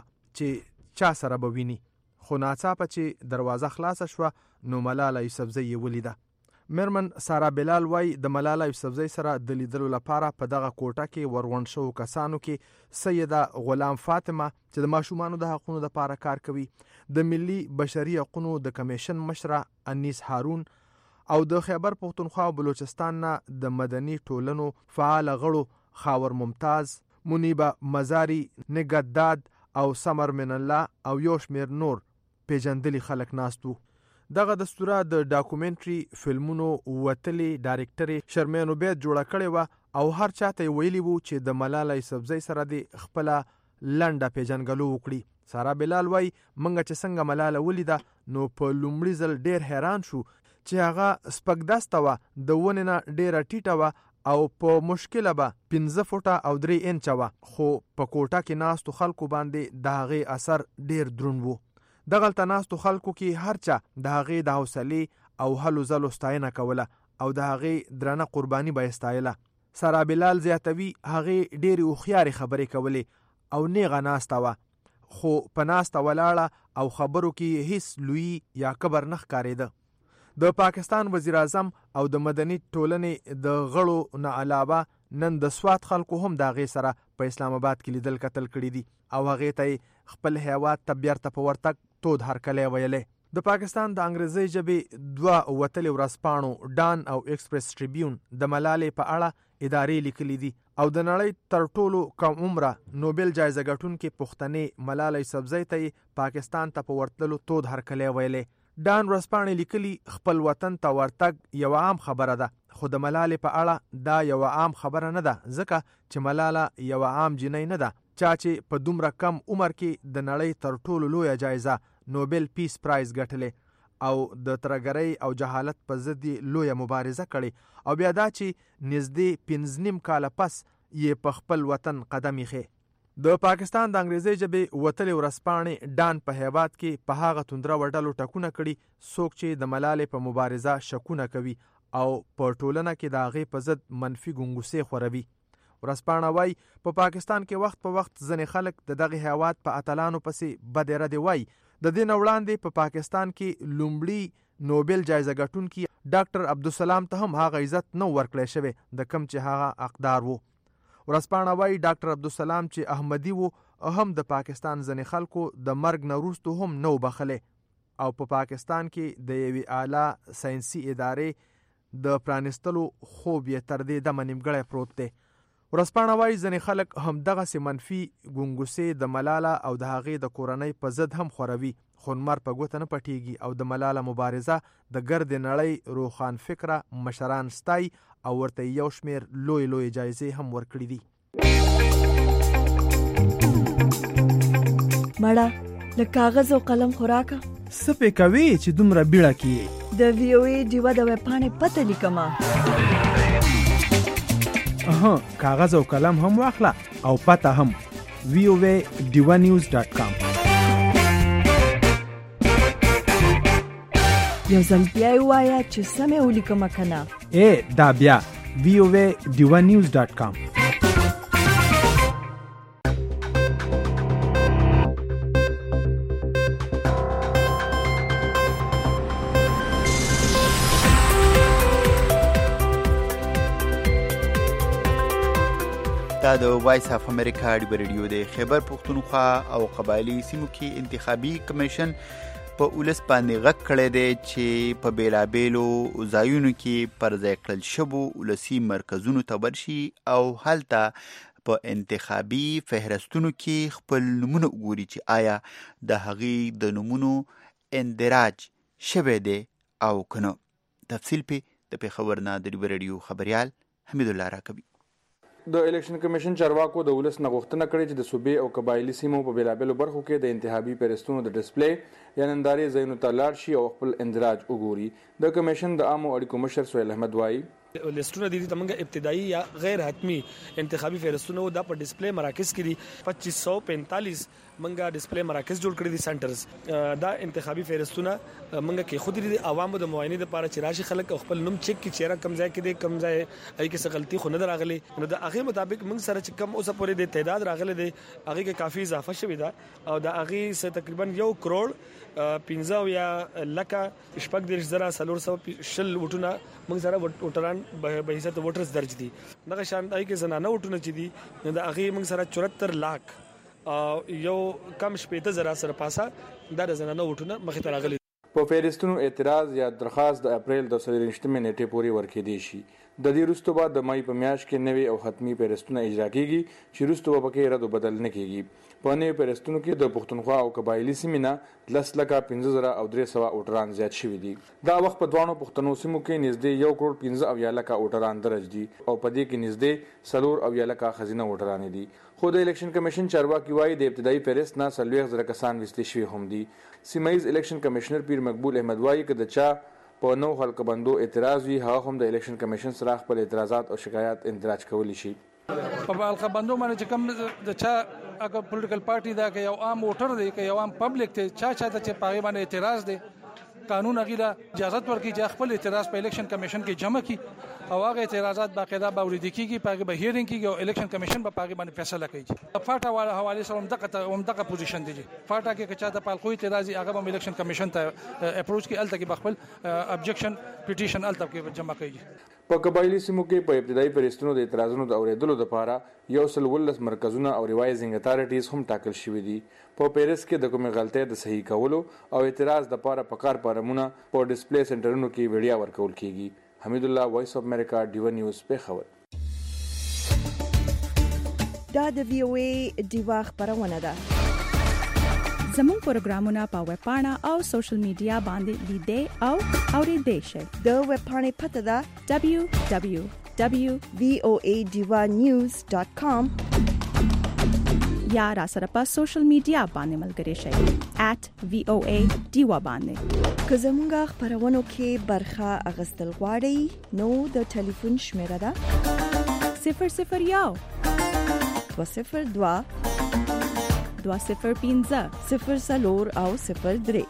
چې چا سره به ویني، خو ناڅاپه چې دروازه خلاصه شوه نو ملاله یوسفزۍ ولیده. مرمن سارا بلال وای د ملاله یوسفزۍ سره د لیدلو لپاره په دغه کوټه کې ورغونډ شو کسانو کې سیده غلام فاطمه چې د ماشومانو د حقوقو لپاره کار کوي، د ملي بشري حقوقو د کمیشن مشره انیس هارون او د خیبر پختونخوا او بلوچستان نه د مدني ټولنو فعال غړو خاور ممتاز، منیبه مزاری، نگداد او سمر من الله او یو شمیر نور پیجندلی خلک ناستو. دغه دستوره د ډاکومنټري فلمونو وتلې ډایرکټر شرمین عبید جوړه کړې و او هر چاته ویلی وو چې د ملاله یوسفزۍ سره د خپل لنډه پیجنګلو وکړي. سارا بلال وای منګه چې څنګه ملاله ولیده نو په لومړي ځل ډیر حیران شو چې هغه سپک دسته و، د ونې نه ډیره ټیټه و او په مشکله به 15 فوټه او 3 انچه و، خو په کوټه کې ناستو خلکو باندې د هغې اثر ډیر دروند و. دغلته ناستو خلکو کې هر چا د هغې د حوصلې او هلو ځلو ستاینه کوله او د هغې درنه قرباني به یې ستایله. سارا بلال زیاتوي هغې ډیرې هوښیارې خبرې کولې او نیغه ناسته وه، خو په ناسته ولاړه او خبرو کې هیڅ لوی یا کبر نه ښکارېده. د پاکستان وزیر اعظم او د مدني ټولنې د غړو نه علاوه نن د سوات خلکو هم د هغې سره په اسلام آباد کې لیدل کتل کړي دي او هغې ته خپل هیواد ته بیرته په ورتګ تود هرکلی ویلی. د پاکستان د انګریزي ژبې 2 وتلې ورځپاڼو ډان او ایکسپریس ټریبیون د ملالې په اړه ادارې لیکلي دي او د نړۍ تر ټولو کم عمره نوبل جایزه ګټونکې پښتنې ملاله یوسفزۍ ته پاکستان ته په ورتللو تود هرکلی ویلی. ډان ورځپاڼې لیکلي خپل وطن ته ورتګ یو عام خبره ده، خو د ملالې په اړه دا یو عام خبره نه ده، ځکه چې ملاله یو عام جنۍ نه ده چا چې په دومره کم عمر کې د نړۍ تر ټولو لویه جایزه نوبل پیس پرایز ګټلې او د ترهګرۍ او جهالت په ضد لویه مبارزه کړې او بیا دا چې نږدې 15 کاله پس یې په خپل وطن قدم ایښی. د پاکستان د انګریزي ژبې وتلې ورځپاڼې ډان په هیواد کې په هغه توندره وډلو ټکونه کړي څوک چې د ملالې په مبارزه شکونه کوي او په ټولنه کې د هغې په ضد منفي ګونګوسې خوروي. ورځپاڼه وای په پاکستان کې وخت په وخت ځینې خلک د دغه هیواد په اتلانو پسې بدې ردې وای. د دې نه وړاندې په پاکستان کې لومړي نوبل جایزه ګټونکي ډاکټر عبدالسلام ته هم هغه عزت نه ورکړی شوی د کم چې هغه حقدار وو. ورځپاڼه وای ډاکټر عبدالسلام چې احمدي وو هم د پاکستان ځینې خلکو د مرګ نه وروسته هم نه وبخلی او په پاکستان کې د یوې اعلی ساینسي ادارې د پرانستلو خوب یې تر دې دمه نیمګړی پروت دی. ورځپاڼه وای ځینې خلک هم دغسې منفي ګونګوسې د ملاله او د هغې د کورنۍ په ضد هم خوروي، خو نمر په ګوته نه پټیږي او د ملاله مبارزه د ګرد نړۍ روښان فکره مشران ستای او ورته یو شمیر لوی جایزې هم ورکړي دي. مړه له کاغذ او قلم خوراکه څه پې کوې چې دومره بیړه کې د وی او ای ډیوه د ویبپاڼې پته لیکمه. کاغذ او قلم هم واخله او پته هم voa.divanews.com. یو ځل بیا یې ووایه چې سمې ولیکمه که نه. دا بیا voa.divanews.com. دا د وایس اف امریکا ډیو رادیو د خیبر پختونخوا او قبایلی سیمو کې انتخابي کمیشن په ولس باندې غږ کړی دی چې په بیلابیلو ځایونو کې پر ځای کړل شوو ولسي مرکزونو ته ورشي او هلته په انتخابي فهرستونو کې خپل نومونه وګوري چې آیا د هغې د نومونو اندراج شوی دی او که نه. تفصیل پې د پېښور نه د ریو رادیو خبریال حمید الله راکوي. د الیکشن کمیشن چارواکو د ولس نه غوښتنه کړې چې د صوبې او قبایلي سیمو په بیلابیلو برخو کې د انتخابي پیرستونو د ډسپلی یا نندارې ځایونو ته لاړ شي او خپل اندراج وګوري. د کمیشن د عامو اړیکو مشر سهیل احمد وایي لیستونه دي ته موږ ابتدایي یا غیر حتمی انتخابي فهرستونه دا په ډسپلی مراکز کې دي 2545 موږ ډسپلی مراکز جوړ کړی دي سنټرز. دا انتخابي فهرستونه موږ کې خود دي عوامو د معاینې لپاره چې راشي خلک خپل نوم چک کی چیرې کم ځای کې دي کم ځای اي کې څه غلطي خو نه راغلي نو د هغه مطابق موږ سره چې کم اوسه پورې د تعداد راغلي دي هغه کې کافي اضافه شوی دا او د هغه څخه تقریبا 1 کروڑ 15 یا لکه شپږ د زرا سلور سو شل وټونه موږ سره وټران به حساب ووټرز درج دي. دغه شان دای کې زنانه وټونه چې دي د هغه موږ سره 74 لک یو کم شپېته زرا سره پاسه د زنانه وټونه مخې ته راغلي. په فهرستونو اعتراض یا درخواست د اپریل د 23 نیټې پورې ورکې دي شي. د دې وروسته بعد د مای په میاشت کې نوې او ختمي فهرستونه اجرا کیږي چې وروسته به پکې رد او بدل نه کیږي. په نوې فهرستونو کې د پښتونخوا او قبایلی سیمې نه 10 لکه 15 او 300 اوټران زیات شوي دي. دا وخت په دوانو پښتنو سیمو کې نږدې 1 کروڑ 15 او یا لکه اوټران درج دي او په دې کې نږدې سلور او یا لکه خزینه اوټران دي. خو د الیکشن کمیشن چارواکي وايي د ابتدایي فهرست نه 40,000 کسان وستې شوي هم دي. سیمایز الیکشن کمشنر پیر مقبول احمد وايي چې د چا په نو خلک بندو اعتراض وي هغه هم د الیکشن کمیشن سره خپل اعتراضات او شکایات اندراج کولی شي. په خلک بندو باندې چې کوم د چا اګه پولیټیکل پارټي دا کې یو عام ووټر دی کې یو عام پبلک ته چا چې پاغي باندې اعتراض دی قانون هغه اجازه ورکړي چې خپل اعتراض په الیکشن کمیشن کې جمع کړي او هغه اعتراضات باقاعده باورید کیږي پاغي به هیرینګ کیږي او الیکشن کمیشن به پاغي باندې فیصله کوي. فاټا والا حواله سره دغه پوزیشن دی فاټا کې چې د پالخوي اعتراضي هغه به الیکشن کمیشن ته اپروچ کې الته کې خپل ابجیکشن پټیشن الته کې جمع کوي. په قبایلی سیمو کې په ابتدایي فهرستونو د اعتراضونو د اوریدلو لپاره 119 مرکزونه او ریوایزینګ اتارټیز هم ټاکل شوي دي. په پیرس کې د کومې غلطۍ د صحیح کولو او اعتراض د لپاره پکار پارمونه په ډسپلی سنټرونو کې ویډیا ورکول کیږي. حمید الله وایس اف امریکا ډیو نیوز پېښور. دا د وی او ای ډیوا خبرونه ده. زموږ پروګرامونه په ویب پاڼه او سوشل میډیا باندې لیدئ او اوریدئ شئ. د ویب پاڼې پته ده www.voadivanews.com یا را سره په سوشل میډیا باندې ملګري شئ @voadiva باندې. که زموږ خبرونو کې برخه اغستل غواړئ نو د ټلیفون شمیره ده 001 202 205 04 او 03.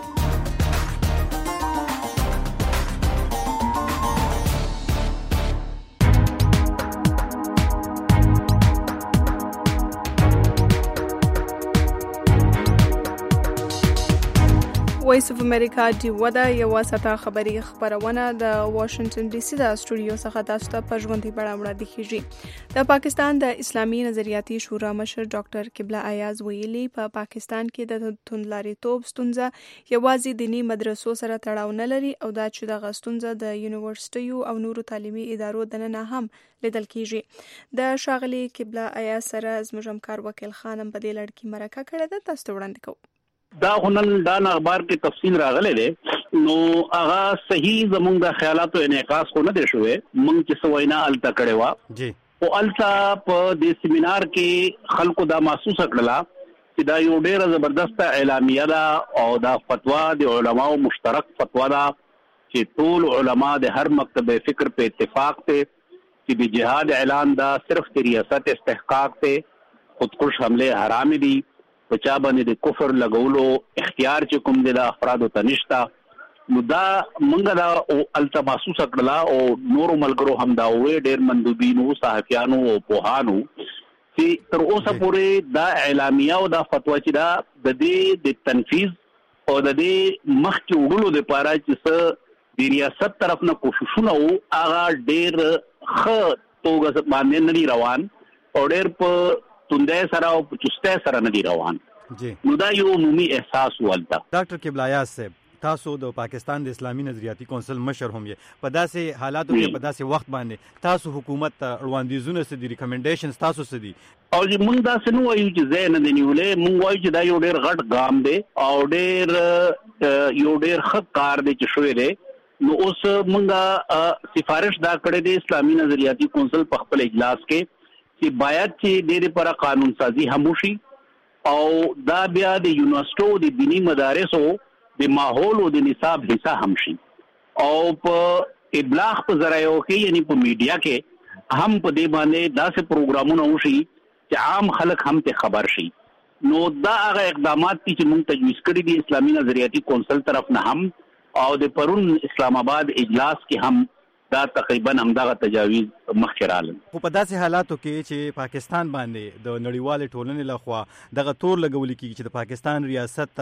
وایس اف امریکا دی ودا یو واسطه خبری خبرونه د واشنگټن ډي سي د استودیو څخه تاسو ته په ژوندۍ بڼه وړاندې کیږي. د پاکستان د اسلامي نظریاتي شورا مشر ډاکټر قبله ایاز ویلي په پاکستان کې د توندلاریتوب ستونزه یوازې دینی مدرسو سره تړاو نه لري او دا چې د غستونزه د یونیورسيټیو او نورو تعلیمي ادارو دننه هم لیدل کیږي. د شاغلي قبله ایاز سره زموږ همکار وکیل خانم په دې لړ کې مرکه کړې ده. تاسو ته وړاندې کوم. دا هنن دا اخبار کې تفصیل راغله ده نو هغه صحیح زمونږ د خیالاتو انعکاس خو نه دی شوی. مونږ چې سوینا الته کړي وا جی او الته په دې سیمینار کې خلکو دا محسوس کړلا چې دا یو ډېر زبردست اعلامیه ده او دا فتوا د علماو مشترک فتوا ده چې ټول علما د هر مکتب فکر په اتفاق ته چې د جهاد اعلان دا صرف د ریاست استحقاق ته خودکش حمله حرام دي پچا باندې د کفر لګولو اختیار چې کوم د افراد ته نشتا. نو دا منګه دا او التماسو سکړلا او نور ملګرو هم دا وې ډېر مندوبینو صحافیانو او پوهانو چې تر اوسه پورې دا اعلامیه او دا فتوا چې دا د دې د تنفيذ او د دې مخکې وړلو لپاره چې څه د ریاست طرف نه کوششونه او هغه ډېر ښه توګه باندې نه روان او ډېر په توندې سره او چسته سره نه دی روان. نو دا یو عمومي احساس ولته. ډاکټر قبلایاز صاحب، تاسو د پاکستان د اسلامي نظریاتي کونسل مشر هم یې. په داسې حالاتو کې په داسې وخت باندې تاسو حکومت ته وړاندیزونه څه دي، ریکمنډیشنز تاسو څه دي؟ او چې موږ داسې نه وایو چې ځای نه دی نیولې، موږ وایو چې دا یو ډېر غټ ګام دی او یو ډېر ښه کار دی چې شوی دی. نو اوس موږ سفارش دا کړی دی اسلامي نظریاتي کونسل په خپل اجلاس کې چې باید چې ډېرې لپاره قانون سازي هم وشي او دا بیا د یونیورسټو د دیني مدارسو د ماحول او د نصاب حصہ هم شي او په ابلاغ په ذرایعو کې یعنی په میډیا کې هم په دې باندې داسې پروګرامونه وشي چې عام خلک هم ته خبر شي. نو دا هغه اقدامات چې موږ تجویز کړی دي اسلامي نظریاتي کونسل طرف نه هم او د پرون اسلام آباد اجلاس کې هم دا تقریبا همدغه تجاویز مخکې راغلل. خو په داسې حالاتو کې چې پاکستان باندې د نړیوالې ټولنې لخوا دغه تور لګول کېږي چې د پاکستان ریاست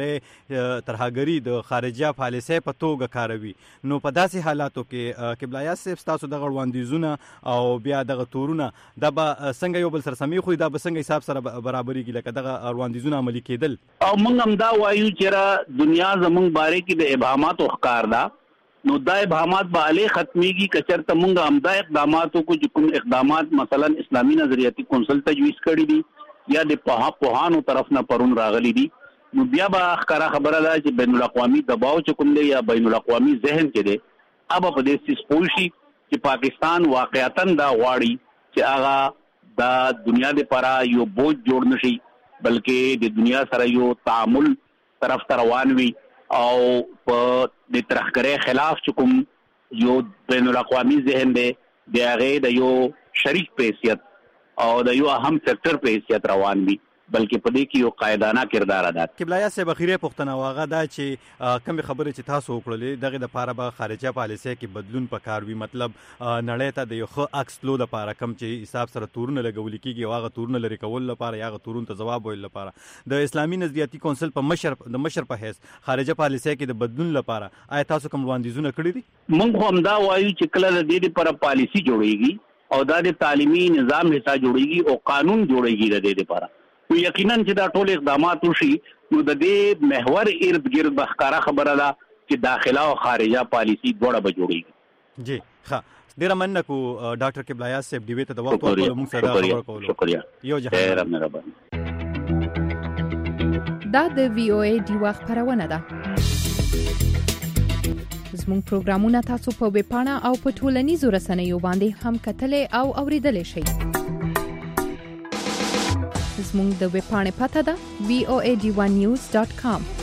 ترهګري د خارجه پالیسۍ په توګه کاروي، نو په داسې حالاتو کې قبلایاز صاحب ستاسو دغه وړاندیزونه او بیا دغه تورونه دا به څنګه یو بل سره سمې خوري، دا به څنګه حساب سره برابرېږي لکه دغه وړاندیزونه عملي کېدل؟ او موږ هم دا وایو چې دنیا زموږ باره کې د ابهاماتو ښکار ده. نو دا ابهامات به علی ختمیږي که چېرته موږ همدا اقداماتو کو چې کوم اقدامات مثلا اسلامي نظریاتي کونسل تجویز کړي دي یا د پوهانو طرف نه پرون راغلي دي، نو بیا به ښکاره خبره ده چې بین الاقوامي دباو چې کوم دی یا بین الاقوامي ذهن کې دی اب په دې څه پوه شي چې پاکستان واقعیتا دا غواړي چې هغه د دنیا لپاره یو بوج جوړ نشي بلکې د دنیا سره یو تعامل طرف ته روان وي او په د ترهګرۍ خلاف چې کوم یو بین الاقوامي ذهن دی د هغې د یو شریک په حیثیت او د یو اهم سیکټر په حیثیت روان وي بلکې په دې کې یو قائدانه کردار ادا کوي. قبلایاز صاحب اخیری پوښتنه واغه دا چې کومې خبرې چې تاسو وکړلې دغه د لپاره به خارجه پالیسۍ کې بدلون پکار وي، مطلب نړۍ ته د یو ښه عکس تلو لپاره کوم چې حساب سره تورونه لګول کېږي او هغه تورونه لرې کول لپاره یا هغه تورونو ته ځواب ویل لپاره د اسلامي نظریاتي کونسل په مشر په حیث خارجه پالیسۍ کې د بدلون لپاره آیا تاسو کوم وړاندیزونه کړي دي؟ موږ خو همدا وایو چې کله د دې لپاره پالیسي جوړیږي او دا د تعلیمي نظام حصہ جوړیږي او قانون جوړیږي د دې لپاره، نو یقینا چې دا ټول اقدامات وشي نو د دې محور ارد گرد بخکاره خبره ده چې داخله او خارجه پالیسی دواړه به جوړیږي. جی ښه، ډیره مننه کو ډاکټر قبلایاز صاحب ډیوې ته د وخت ورکولو موږ سره خبرې کولو. شکریہ. یو جهان مهرباني. دا د وی او ای دی وخت خبرونه ده. زموږ پروګرامونه تاسو په ویب پاڼه او په ټولنیزو رسنیو باندې هم کتلې او اوریدلې شئ. زموږ د ویب پاڼې پته ده voad1news.com.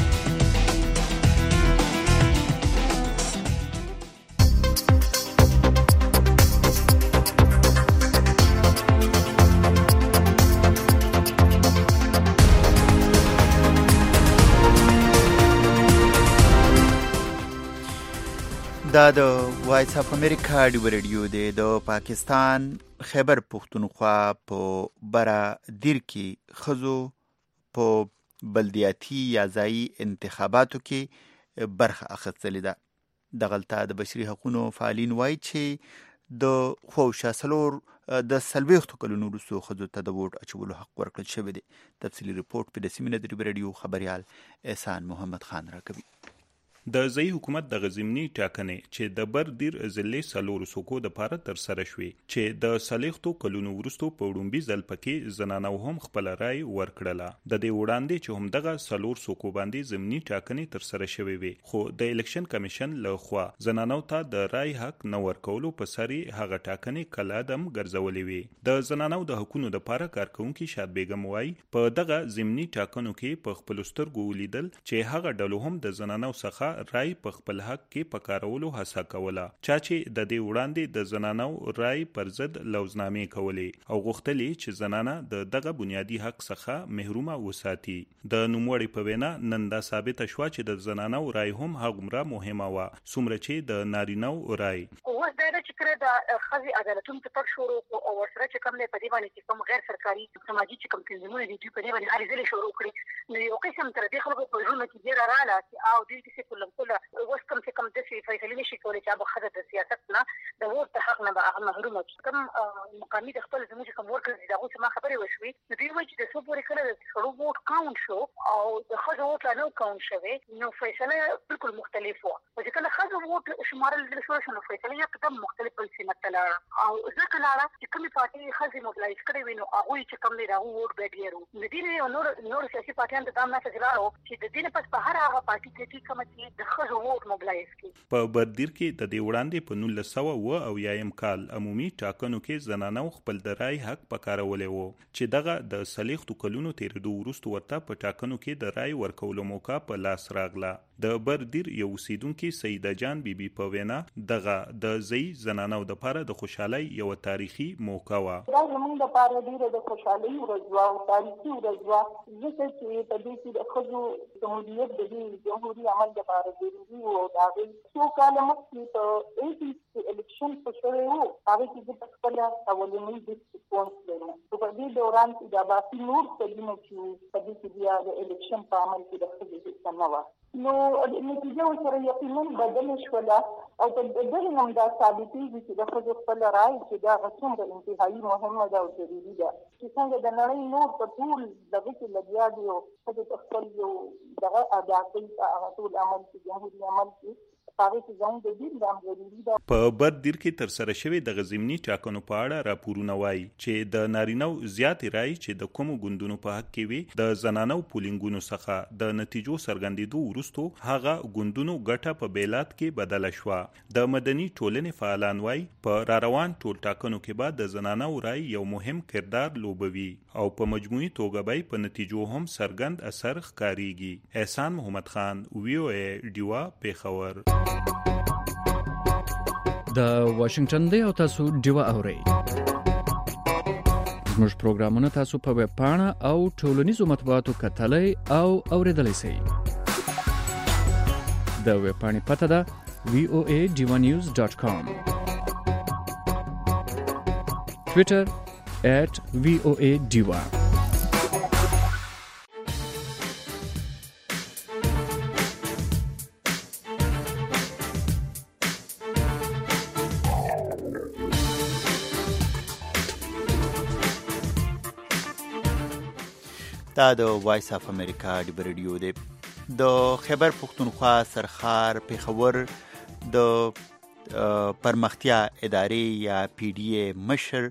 دا د وایس اف امریکا ډیو ریډیو دی. د پاکستان خیبر پختونخوا په برا دیر کې خزو په بلدیاتی یا ځایي انتخاباتو کې برخه اخیستلې ده. دغلته د بشري حقوقو فعالین وایي چې د خوشا سلور د سلويختو کلونو وروسته خزو ته د ووټ اچولو حق ورکړل شوی دی. تفصیلی رپورټ په د سیمینه د ریډیو خبريال احسان محمد خان راکوي. د ځای حکومت د غزمنی ټاکنې چې د بر دیر ضلع سلور سوکو د پاره تر سره شوې چې د سلیختو کلونو ورستو په وډمبي ځل پکې زنانو هم خپل رائے ورکړله. د دې وړاندې چې هم دغه سلور سوکو باندې ضمنی ټاکنې تر سره شوې وي، خو د الیکشن کمیشن له خوا زنانو ته د رائے حق نه ورکولو په سری هغه ټاکنې کلادم ګرځولې وي. د زنانو د حقوقو د پاره کارکونکو شاد بیگم وای په دغه ضمنی ټاکنو کې په خپل سترګو ولیدل چې هغه ډلو هم د زنانو څخه رای په خپل حق کې پکارولو هڅه کوله، چا چې د دې وړاندې د زنانو رای پر ضد لوزنامې کولې او غوښتلې چې زنانه د دغه بنیادی حق څخه محرومه وساتي. د نوموړي په وینا نن دا ثابت شو چې د زنانو رای هم هغومره مهمه و څومره چې د نارینو رای. اوس دا چې کړه د خزي عدالتونو په تک شروع او ورسره چې کوم نه په دې باندې چې کوم غیر سرکاري سماجی چې کوم تنظیمونه دي په دې باندې هرې ځلې شروع کړي، نو یو قسم تر دې خلکو په ژوند کې ډیر رااله او دې کې معلوم کوله اوس کوم چې کوم د فیصلې نشي کولای چې به خدای د سیاست نه د ووټ د حق نه به هغه محروم کوم مقامي د خپل زموږ کوم ورکر دي دغه څه ما خبرې وشوي نو دوی وایي چې د څو پورې کله د سړو ووټ کاونټ شو او د ښځو ووټ لا نه کاونټ شوی نو فیصله بالکل مختلف وه چې کله ښځو ووټ شمارل شو نو فیصله یکدم مختلف بل سمت ته لاړه او ځکه لاړه چې کومې پارټۍ ښځې موبلایز کړې وي نو هغوی چې کوم دی د هغو ووټ بیا ډېر وو د دې نه یو نور سیاسي پارټیان ته دا مسج لاړو چې د دې نه پس په هر هغه پارټي کې کومه چې د ښځو ووټ موبلایز کړي. په بردیر کې د دې وړاندې په 1900 کال عمومي ټاکنو کې زنانو خپل د رای حق پکارولی و چې دغه د سلیختو کلونو تېرېدو وروسته ورته په ټاکنو کې د رای ورکولو موقع په لاس راغله. د بردیر یو اوسیدونکي سیده جان بیبي په وینا دغه د ځای زنانو دپاره د خوشحالۍ یوه تاریخي موقع وه. دا زموږ دپاره ډېره د خوشحالۍ ورځ وه او تاریخي ورځ وه ځکه چې په دې کې د ښځو جمهوریت د دې جمهوري عمل دپاره ضروري و او د هغې څو کاله مخکې په 80 کې الیکشن په شوی و هغې کې زه په خپله اولنۍ ریسپونس لرم خو په دې دوران کې د باقي نور کلونه چې په دې کې بیا د الیکشن په عمل کې د ښځو حصه نه وه نو نتیجه ورسره یقینا بدله شوله او په دغې نه هم دا ثابتېږي چې د ښځو خپله رایه چې دا هغه څومره انتهایي مهمه ده او ضروري ده چې څنګه د نړۍ نور په ټول دغه کې لګیا دي او ښځو ته خپل یو دغه ادا کوي په هغه ټول عمل کې جمهوري عمل کې په بردیر کې ترسره شوی د ضمني ټاکنو په اړه راپورونه وایي چې د نارینو زیاتې رای چې د کومو ګوندونو په حق کې وي د زنانو پولینګونو څخه د نتیجو څرګندېدو وروسته هغه ګوندونو ګټه په بیلات کې بدله شوه. د مدني ټولنې فعالان وایي په راروان ټول ټاکنو کې به د زنانو رای یو مهم کردار لوبوي او په مجموعي توګه به په نتیجو هم څرګند اثر ښکاریږي. احسان محمد خان VOA ډیوا پیښور. د واشنگټن دی او تاسو ډیوا اورئ. زموږ پروګرامونه تاسو په ویب پاڼه او ټولنیزو مطبوعاتو کتلای او اوریدلای شئ. د ویب پاڼې پته ده voadivanews.com. Twitter @voadiva. دا د وایس اف امریکا د ریډیو دی. د خیبر پښتونخوا سرخار پیښور د پرمختیا ادارې یا PDA مشر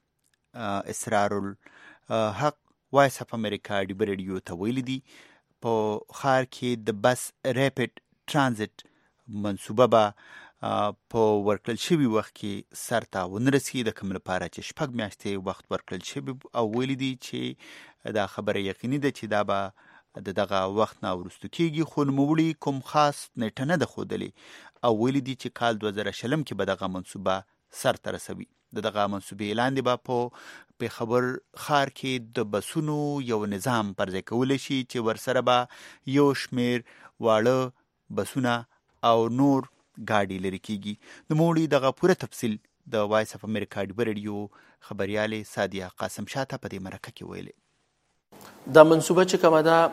اسرار الحق وایس اف امریکا د ریډیو ته ویلي دي په ښار کې د بس ریپټ ترانزیت منصوبه به په ورکړل شوي وخت کې سرته ونرسي د کوم لپاره چې 6 میاشتې وخت ورکړل شوی او ویلي دي چې دا خبره یقیني ده چې دا به دغه وخت نه وروسته کېږي خو نوموړي کوم خاص نیټه نه ده ښودلې او ویلي دي چې کال 2020 کې به دغه منصوبه سرته رسوي. دغه منصوبې لاندې به په پیښور ښار کې د بسونو یو نظام پرځای کولی شي چې ورسره به یو شمېر واړه بسونه او نور ګاډي لري کېږي. نوموړي دغه پوره تفصیل د وایس اف امریکا د ریډیو خبریالې سادیه قاسم شاته په دې مرکه کې ویلي. دا منصوبه چې کومه ده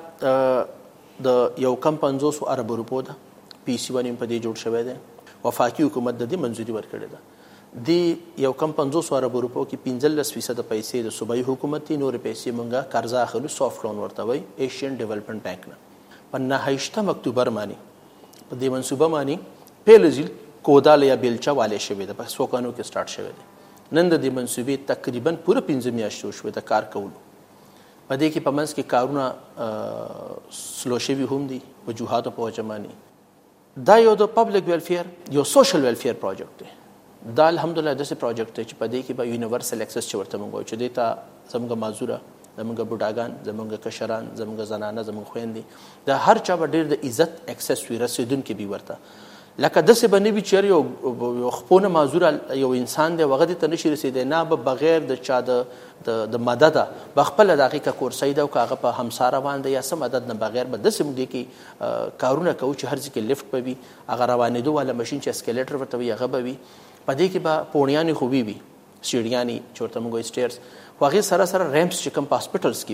د یو کم 500 ارب روپو ده PC1 په دې جوړ شوی دی. وفاقي حکومت د دې منځوري ورکړې ده. دی یو کم 500 ارب روپو کې 15% پیسې د صوبایي حکومت دي نور پیسې مونږه قرضه اخلو سافت لون ورته وای ایشین ډیولپمنٹ بانک نه. په 9 اکتوبر باندې په دې منصوبه باندې پیلزل کودال یا بیلچا والے شوی ده په سوکانو کې سٹارټ شوی دی. نن د دې منصوبې تقریبا پوره 15 میاشتې شوې د کار کولو. په دې کې په منځ کې کارونه سلو شوي هم دي وجوهاتو په وجه باندې. دا یو د پبلک ویلفیر یو سوشل ویلفیر پروجیکټ دی. دا الحمدلله داسې پروجیکټ دی چې په دې کې به یونیورسل اکسس چې ورته موږ وایو چې دې ته زموږ معذوره زموږ بوډاګان زموږ کشران زموږ زنانه زموږ خویندې د هر چا به ډېر د عزت اکسس وي رسېدونکي به ورته لکه داسې به نه وي چې یو خپونه معذوره یو انسان دی هغه دې ته نشي رسېدی نه به بغیر د چا د مدده به خپله د هغې که کورسۍ ده او که هغه په همسا روان دی یا څه مدد نه بغیر به داسې موږ دې کې کارونه کوو چې هر ځای کې لفټ به وي هغه روانېدو والا مشین چې اسکلیټر ورته وي هغه به وي په دې کې به پوړیانې خو وي سیړیانې چې ورته موږ وایو سټیرز خو هغې سره سره ریمپس چې کوم په هاسپټلز کې وي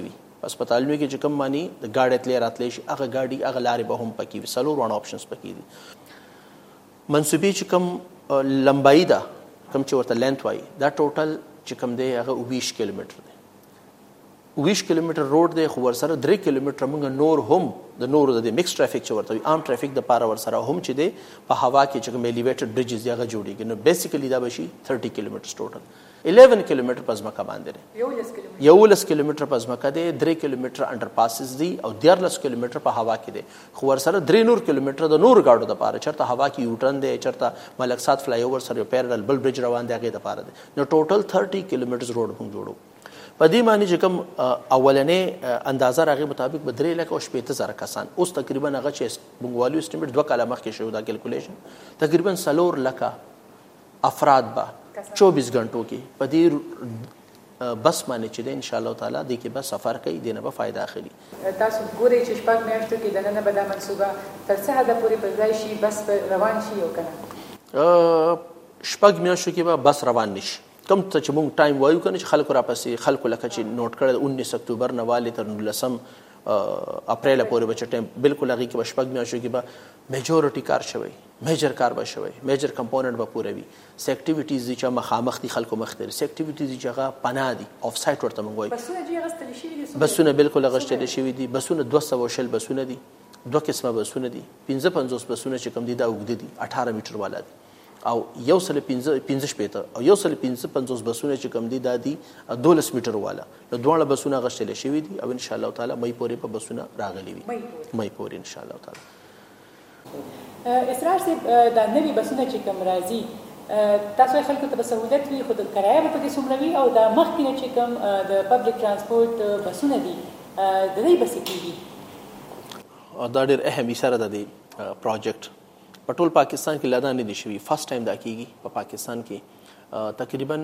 هسپتالونو کې چې کوم معنی د ګاډي تلې راتلې شي هغه ګاډي هغه لارې به هم پکې وي 4 وړ اپشنز پکې دي منسوبي چې کوم لمبایي ده کوم چې ورته لینث وایي دا ټوټل چې کوم دی هغه 20 کیلومتر دی 20 کیلومتر روډ دی خو ورسره 3 کیلومتر موږ نور هم د نور د مکس ټرافیک چې ورته عام ټرافیک د پاره ورسره هم چې دی په هوا کې چې کوم الیویټډ بریجز دی هغه جوړیږي نو بیسیکلی دا بشي 30 کیلومتر ټوټل 11 کیلومتر پزما کا باندې دی 11 کیلومتر پزما کا دی 3 کیلومتر انډر پاسز دی او 14 کیلومتر په هوا کې دی خو ورسره 3 کیلومتر د نور گاډو د پاره چرته هوا کې یوټرن دی چرته ملک سات فلای اوور سره پیرل بل برج روان دی هغه د پاره دی نو ټوټل 30 کیلومتر روډ موږ جوړو په دې معنی چې کوم اولنې اندازه راغی مطابق به 3,80,000 کسان اوس تقریبا هغه چې بنګوالو اسټیمیټ 2 کاله مخکې شو دا کیلکولیشن تقریبا 4 لک افراد به 24 غنټو کې په دې بس باندې چې ان شاء الله تعالی دې کې به سفر کوي دینه به فائدہ اخلي تاسو ګورئ چې شپږ میاشتو کې دنه به دا منسوبه تر څه حد پورې په ځای شي بس روان شي او کنه شپږ میاشتو کې به بس روان نشي کم ته چې مونږ ټایم وایو کنه چې خلکو را پسې خلکو لکه چې نوٹ کړل 19 اکتوبر نه والي تر 19 اپریل پورې به ټایم بالکل هغه کې شپږ میاشتو کې به میجورټي کار شوی میجر کار به شوی میجر کمپوننت به پوره وي س اکټیویټیز چې مخامخ دي خلکو مختلف س اکټیویټیز چې هغه پناه دي اف سایت ورته مونږ وایو بسونه بالکل غشتل شوی دي بسونه 200 بسونه دي دوه قسمه بسونه دي 55 بسونه چې کوم دي دا وګد دي 18 میټر والا دي او 115 شپته او 155 بسونه چې کم دي د 12 میټر والا نو دوه بسونه غشتل شوی دي او ان شاء الله تعالی مې پورې په بسونه راغلي وي مې پورې ان شاء الله تعالی اسرار سي د نوي بسونه چې کم راځي تاسو خلکو ته سہولت وي خود کرایه په کې سمروي او د مخکینه چې کم د پبلک ترانسپورت بسونه دي د دې بس کېږي دا ډېر اهم اشاره ده دی پروجیکټ په ټول پاکستان کې لادا نه دي شوی فرست ټایم دا کیږي په پاکستان کې تقریبا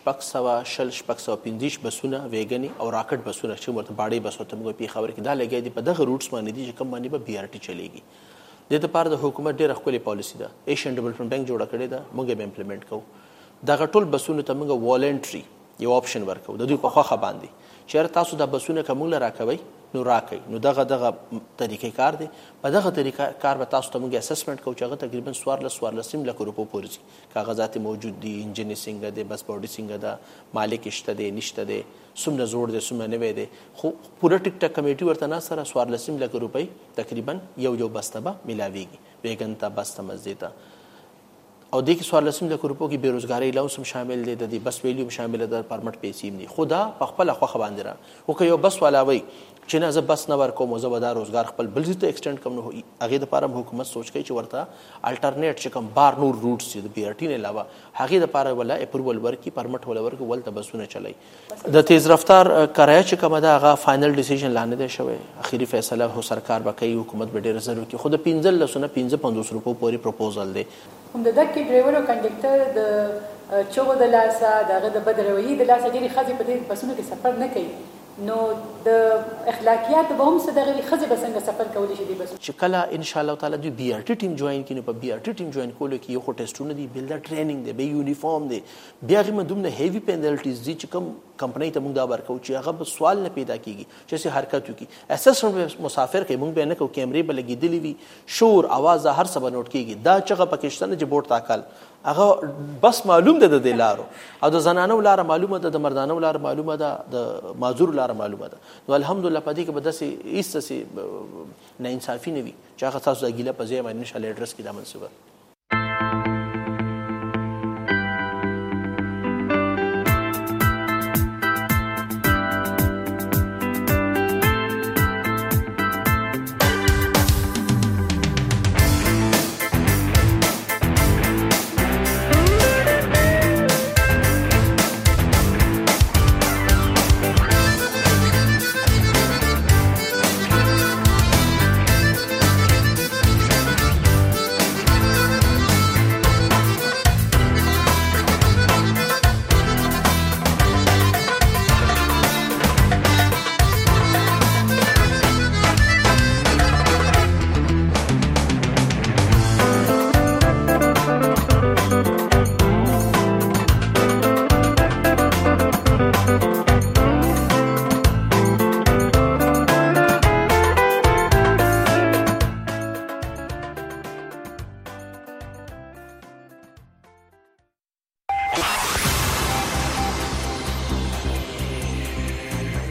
615 بسونه ویګنی او راکټ بسونه چې ورته باډي بس ورته موږ په خبر کې دا لګي دي په دغه روټس باندې دي چې کوم باندې به بي ار ټي چلیږي د دې لپاره د حکومت ډېر خپل پالیسی ده ایشین ډیولپمنٹ بانک جوړه کړې ده موږ به امپلیمنٹ کوو دغه ټول بسونه ته موږ والنټري یو آپشن ورکو د دوی په خوخه باندې چې تاسو د بسونه کومه راکوي نو راکوي نو دغه طریقې کار دی په دغه طریقې کار به تاسو ته موږ اسسمنت کوو چې هغه تقریبا 14 لک روپو پورې کاغذات موجود دي انجن څنګه دی بس باډي څنګه ده مالک شته دی نشته دی سمنه زوړ دی سمنه نوې دی خو پوره ټیک ټاک کمیټي ورته نه سره 14 لک روپۍ تقریبا یو بسته ملاويږي ویګن ته بسته مزیته او د کې 14 لک روپو کې بیروزګاری لاوس هم شامل دي د دې بس ویلیو شامل ده پرمټ پیسې دي خدا په خپل خوخه باندې را او که یو بس والاوي چې نه زه بس نه ورکوم زه به دا روزګار خپل بل ځای ته ایکسټند کوم نو هغه د لپاره حکومت سوچ کوي چې ورته الټرنیټ چې کوم بار نور روټس دي د بي ار ټي نه علاوه هغه د لپاره ولا اپروول ورکي پرمټ ولا ورکي ولته بسونه چلای د تیز رفتار کرایه چې کومه دا هغه فائنل ډیسیژن لاندې ده شوی اخیری فیصله هو سرکار به کوي حکومت به ډیر ضروري کې خود 15 روپو پورې پروپوزل دی هم د دکې ډرایور او کنډکټر د چوغو د لاسه دغه د بدروي د لاسه ډېری خځې په دې بسونو کې سفر نه کوي نو د اخلاقیات به هم څه دغه خځې به څنګه سفر کولی شي بس چې کله ان شاء الله تعالی دوی بي ار ټي ټیم جوائن کینو په بي ار ټي ټیم جوائن کولو کې یو ټیسټونه دي بل دا ټریننګ دی به یونیفارم دی بیا غي مدوم نه هیوی پینلټیز دي چې کوم کمپنۍ ته موږ دا ورکو چې هغه به سوال نه پیدا کیږي چې سي حرکت وکي اسسمنت مسافر کې موږ به نه کو کیمرې به لګیدلې وي شور आवाज هر څه به نوٹ کیږي دا چې پاکستان چې بورډ تاکل هغه بس معلوم ده د لارو او د زنانو لار معلومه ده د مردانو لار معلومه ده د معذور لار معلومه ده نو الحمدلله پدې کې به داسې ایست سي نه انصافي نه وي چې هغه تاسو د ګیله په ځای باندې نشاله اډرس کې د منسوبه